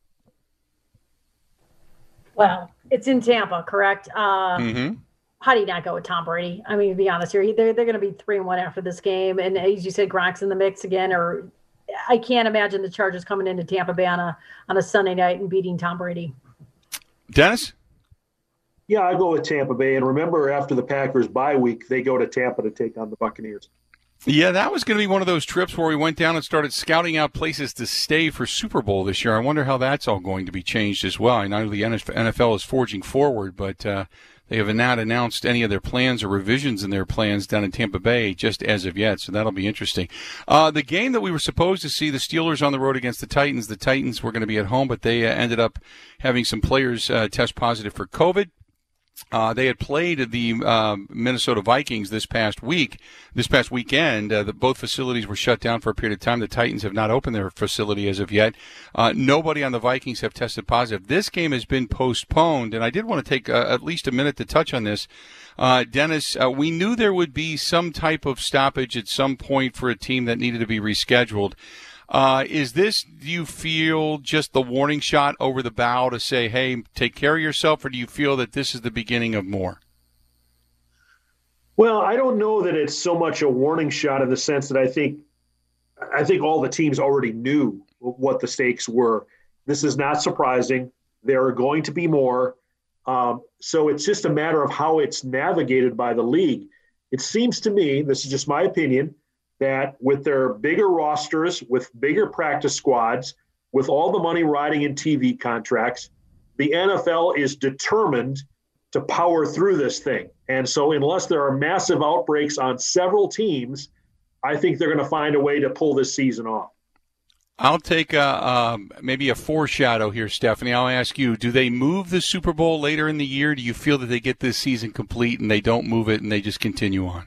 Well, it's in Tampa, correct? How do you not go with Tom Brady? I mean, to be honest here, they're going to be 3-1 after this game. And as you said, Gronk's in the mix again, or I can't imagine the Chargers coming into Tampa Bay on a Sunday night and beating Tom Brady. Dennis? Yeah, I go with Tampa Bay. And remember, after the Packers bye week, they go to Tampa to take on the Buccaneers. Yeah, that was going to be one of those trips where we went down and started scouting out places to stay for Super Bowl this year. I wonder how that's all going to be changed as well. I know the NFL is forging forward, but they have not announced any of their plans or revisions in their plans down in Tampa Bay just as of yet, so that'll be interesting. The game that we were supposed to see, the Steelers on the road against the Titans were going to be at home, but they ended up having some players test positive for COVID. They had played the Minnesota Vikings this past weekend. Both facilities were shut down for a period of time. The Titans have not opened their facility as of yet. Nobody on the Vikings have tested positive. This game has been postponed, and I did want to take at least a minute to touch on this. Dennis, we knew there would be some type of stoppage at some point for a team that needed to be rescheduled. Is this, do you feel, just the warning shot over the bow to say, hey, take care of yourself, or do you feel that this is the beginning of more? Well, I don't know that it's so much a warning shot in the sense that I think all the teams already knew what the stakes were. This is not surprising. There are going to be more. So it's just a matter of how it's navigated by the league. It seems to me, this is just my opinion, that with their bigger rosters, with bigger practice squads, with all the money riding in TV contracts, the NFL is determined to power through this thing. And so unless there are massive outbreaks on several teams, I think they're going to find a way to pull this season off. I'll take maybe a foreshadow here, Stephanie. I'll ask you, do they move the Super Bowl later in the year? Do you feel that they get this season complete and they don't move it and they just continue on?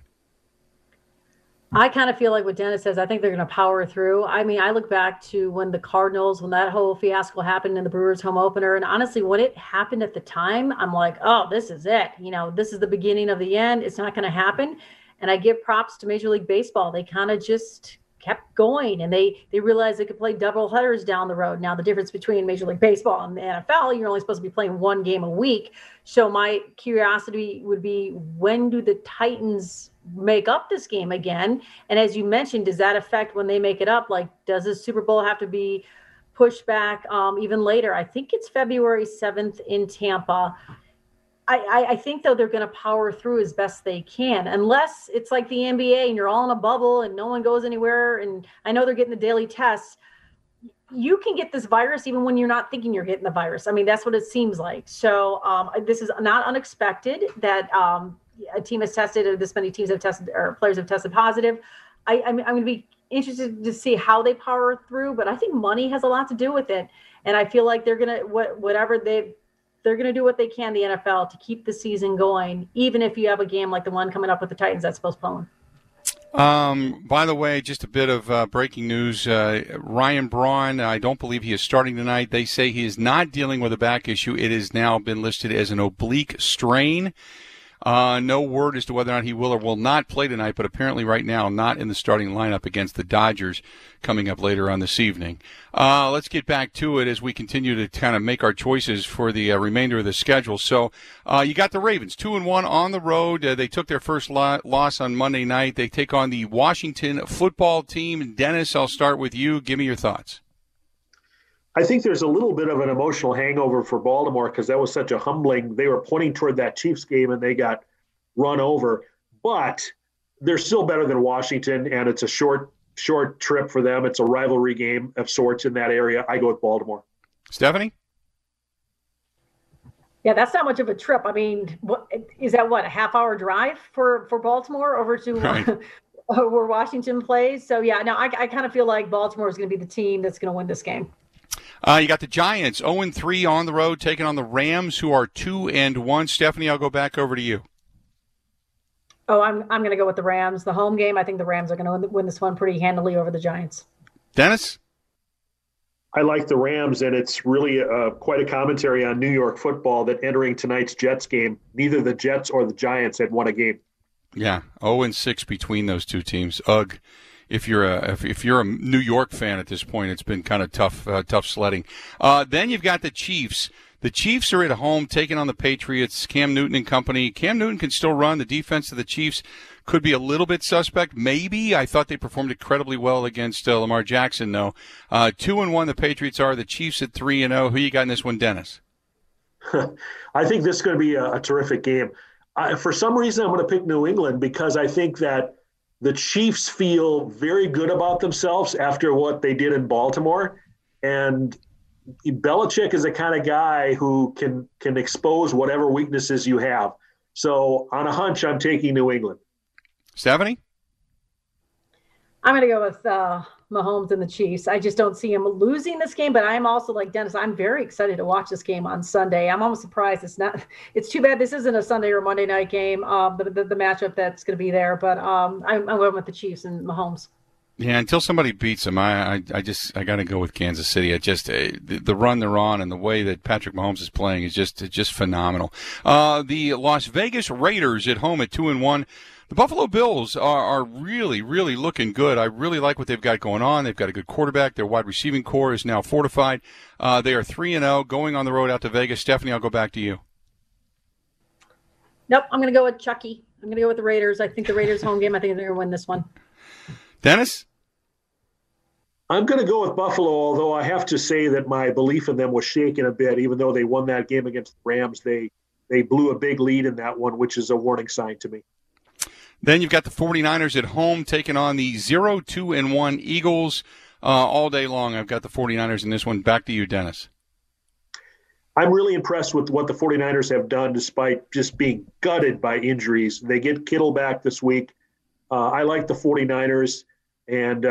I kind of feel like what Dennis says, I think they're going to power through. I mean, I look back to when the Cardinals, when that whole fiasco happened in the Brewers home opener. And honestly, when it happened at the time, I'm like, oh, this is it. You know, this is the beginning of the end. It's not going to happen. And I give props to Major League Baseball. They kind of just kept going, and they realized they could play double headers down the road. Now, the difference between Major League Baseball and the NFL, you're only supposed to be playing one game a week. So my curiosity would be, when do the Titans make up this game again? And as you mentioned, does that affect when they make it up? Like, does the Super Bowl have to be pushed back even later? I think it's February 7th in Tampa. I think, though, they're going to power through as best they can, unless it's like the NBA and you're all in a bubble and no one goes anywhere. And I know they're getting the daily tests. You can get this virus even when you're not thinking you're getting the virus. I mean, that's what it seems like. So this is not unexpected that a team has tested, or this many teams have tested, or players have tested positive. I'm going to be interested to see how they power through, but I think money has a lot to do with it. And I feel like they're going to, they're going to do what they can, the NFL, to keep the season going, even if you have a game like the one coming up with the Titans that's postponed. By the way, just a bit of breaking news. Ryan Braun, I don't believe he is starting tonight. They say he is not dealing with a back issue. It has now been listed as an oblique strain. No word as to whether or not he will or will not play tonight, but apparently right now not in the starting lineup against the Dodgers coming up later on this evening. Let's get back to it as we continue to kind of make our choices for the remainder of the schedule. So you got the Ravens 2-1 on the road. They took their first loss on Monday night. They take on the Washington football team. Dennis, I'll start with you. Give me your thoughts. I think there's a little bit of an emotional hangover for Baltimore because that was such a humbling. They were pointing toward that Chiefs game and they got run over. But they're still better than Washington, and it's a short trip for them. It's a rivalry game of sorts in that area. I go with Baltimore. Stephanie? Yeah, that's not much of a trip. I mean, a half-hour drive for Baltimore over to where Washington plays? So, yeah, no, I kind of feel like Baltimore is going to be the team that's going to win this game. You got the Giants 0-3 on the road, taking on the Rams, who are 2-1. Stephanie, I'll go back over to you. Oh, I'm going to go with the Rams. The home game, I think the Rams are going to win this one pretty handily over the Giants. Dennis? I like the Rams, and it's really quite a commentary on New York football that entering tonight's Jets game, neither the Jets or the Giants had won a game. Yeah, 0-6 between those two teams. Ugh. If you're a New York fan at this point, it's been kind of tough sledding. Then you've got the Chiefs. The Chiefs are at home taking on the Patriots, Cam Newton and company. Cam Newton can still run. The defense of the Chiefs could be a little bit suspect. Maybe. I thought they performed incredibly well against Lamar Jackson, though. 2-1 the Patriots are. The Chiefs at 3-0. Who you got in this one, Dennis? I think this is going to be a terrific game. For some reason, I'm going to pick New England because I think that the Chiefs feel very good about themselves after what they did in Baltimore. And Belichick is the kind of guy who can expose whatever weaknesses you have. So on a hunch, I'm taking New England. Stephanie? I'm going to go with Mahomes and the Chiefs. I just don't see him losing this game, but I'm also like Dennis. I'm very excited to watch this game on Sunday. I'm almost surprised it's too bad this isn't a Sunday or Monday night game, the matchup that's going to be there, but I'm going with the Chiefs and Mahomes. Yeah, until somebody beats them, I got to go with Kansas City. The run they're on and the way that Patrick Mahomes is playing is just phenomenal. The Las Vegas Raiders at home at 2-1. The Buffalo Bills are really, really looking good. I really like what they've got going on. They've got a good quarterback. Their wide receiving core is now fortified. They are 3-0, going on the road out to Vegas. Stephanie, I'll go back to you. Nope, I'm going to go with Chucky. I'm going to go with the Raiders. I think the Raiders home game, I think they're going to win this one. Dennis? I'm going to go with Buffalo, although I have to say that my belief in them was shaken a bit. Even though they won that game against the Rams, they blew a big lead in that one, which is a warning sign to me. Then you've got the 49ers at home taking on the 0-2-1 Eagles all day long. I've got the 49ers in this one. Back to you, Dennis. I'm really impressed with what the 49ers have done despite just being gutted by injuries. They get Kittle back this week. I like the 49ers, and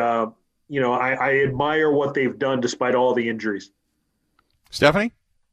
I admire what they've done despite all the injuries. Stephanie?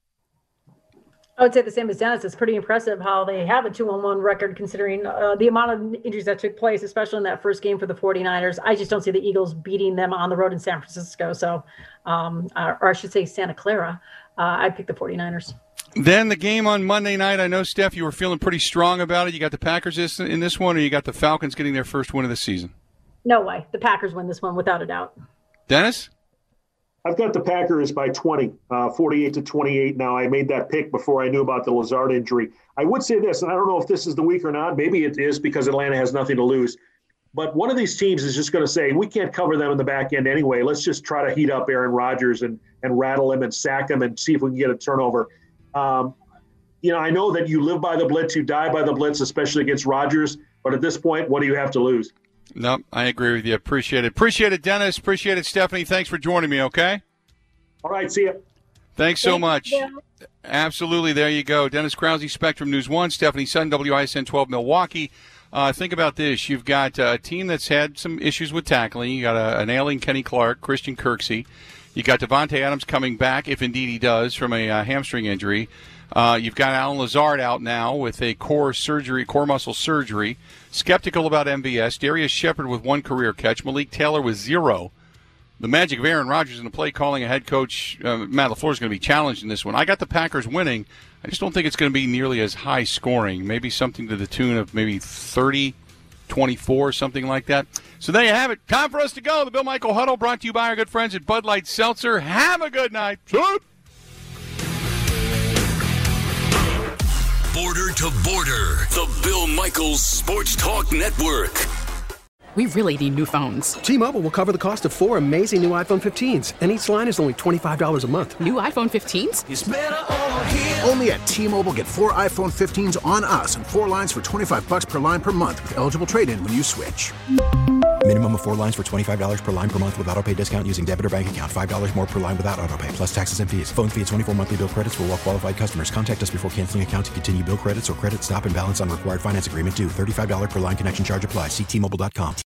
I would say the same as Dennis. It's pretty impressive how they have a 2-1 record considering the amount of injuries that took place, especially in that first game for the 49ers. I just don't see the Eagles beating them on the road in San Francisco. So, or I should say Santa Clara. I'd pick the 49ers. Then the game on Monday night. I know, Steph, you were feeling pretty strong about it. You got the Packers in this one, or you got the Falcons getting their first win of the season? No way. The Packers win this one without a doubt. Dennis? I've got the Packers by 20, 48-28. Now, I made that pick before I knew about the Lazard injury. I would say this, and I don't know if this is the week or not. Maybe it is because Atlanta has nothing to lose. But one of these teams is just going to say, we can't cover them in the back end anyway. Let's just try to heat up Aaron Rodgers and rattle him and sack him and see if we can get a turnover. I know that you live by the blitz, you die by the blitz, especially against Rodgers. But at this point, what do you have to lose? No, I agree with you. Appreciate it. Appreciate it, Dennis. Appreciate it, Stephanie. Thanks for joining me, okay? All right, see you. Thanks so much. Absolutely. There you go. Dennis Krause, Spectrum News 1, Stephanie Sutton, WISN 12 Milwaukee. Think about this. You've got a team that's had some issues with tackling. You got an ailing Kenny Clark, Christian Kirksey. You got Devontae Adams coming back, if indeed he does, from a hamstring injury. You've got Alan Lazard out now with a core muscle surgery. Skeptical about MVS. Darius Shepard with 1 career catch. Malik Taylor with 0. The magic of Aaron Rodgers in the play calling, a head coach, Matt LaFleur, is going to be challenged in this one. I got the Packers winning. I just don't think it's going to be nearly as high scoring. Maybe something to the tune of maybe 30-24, something like that. So there you have it. Time for us to go. The Bill Michael Huddle brought to you by our good friends at Bud Light Seltzer. Have a good night. Border to Border, the Bill Michaels Sports Talk Network. We really need new phones. T-Mobile will cover the cost of 4 amazing new iPhone 15s, and each line is only $25 a month. New iPhone 15s? It's better over here. Only at T-Mobile, get 4 iPhone 15s on us and 4 lines for $25 per line per month with eligible trade-in when you switch. Minimum of 4 lines for $25 per line per month with autopay discount using debit or bank account. $5 more per line without autopay, plus taxes and fees. Phone fee at 24 monthly bill credits for well-qualified customers. Contact us before canceling account to continue bill credits or credit stop and balance on required finance agreement due. $35 per line connection charge applies. See T-Mobile.com.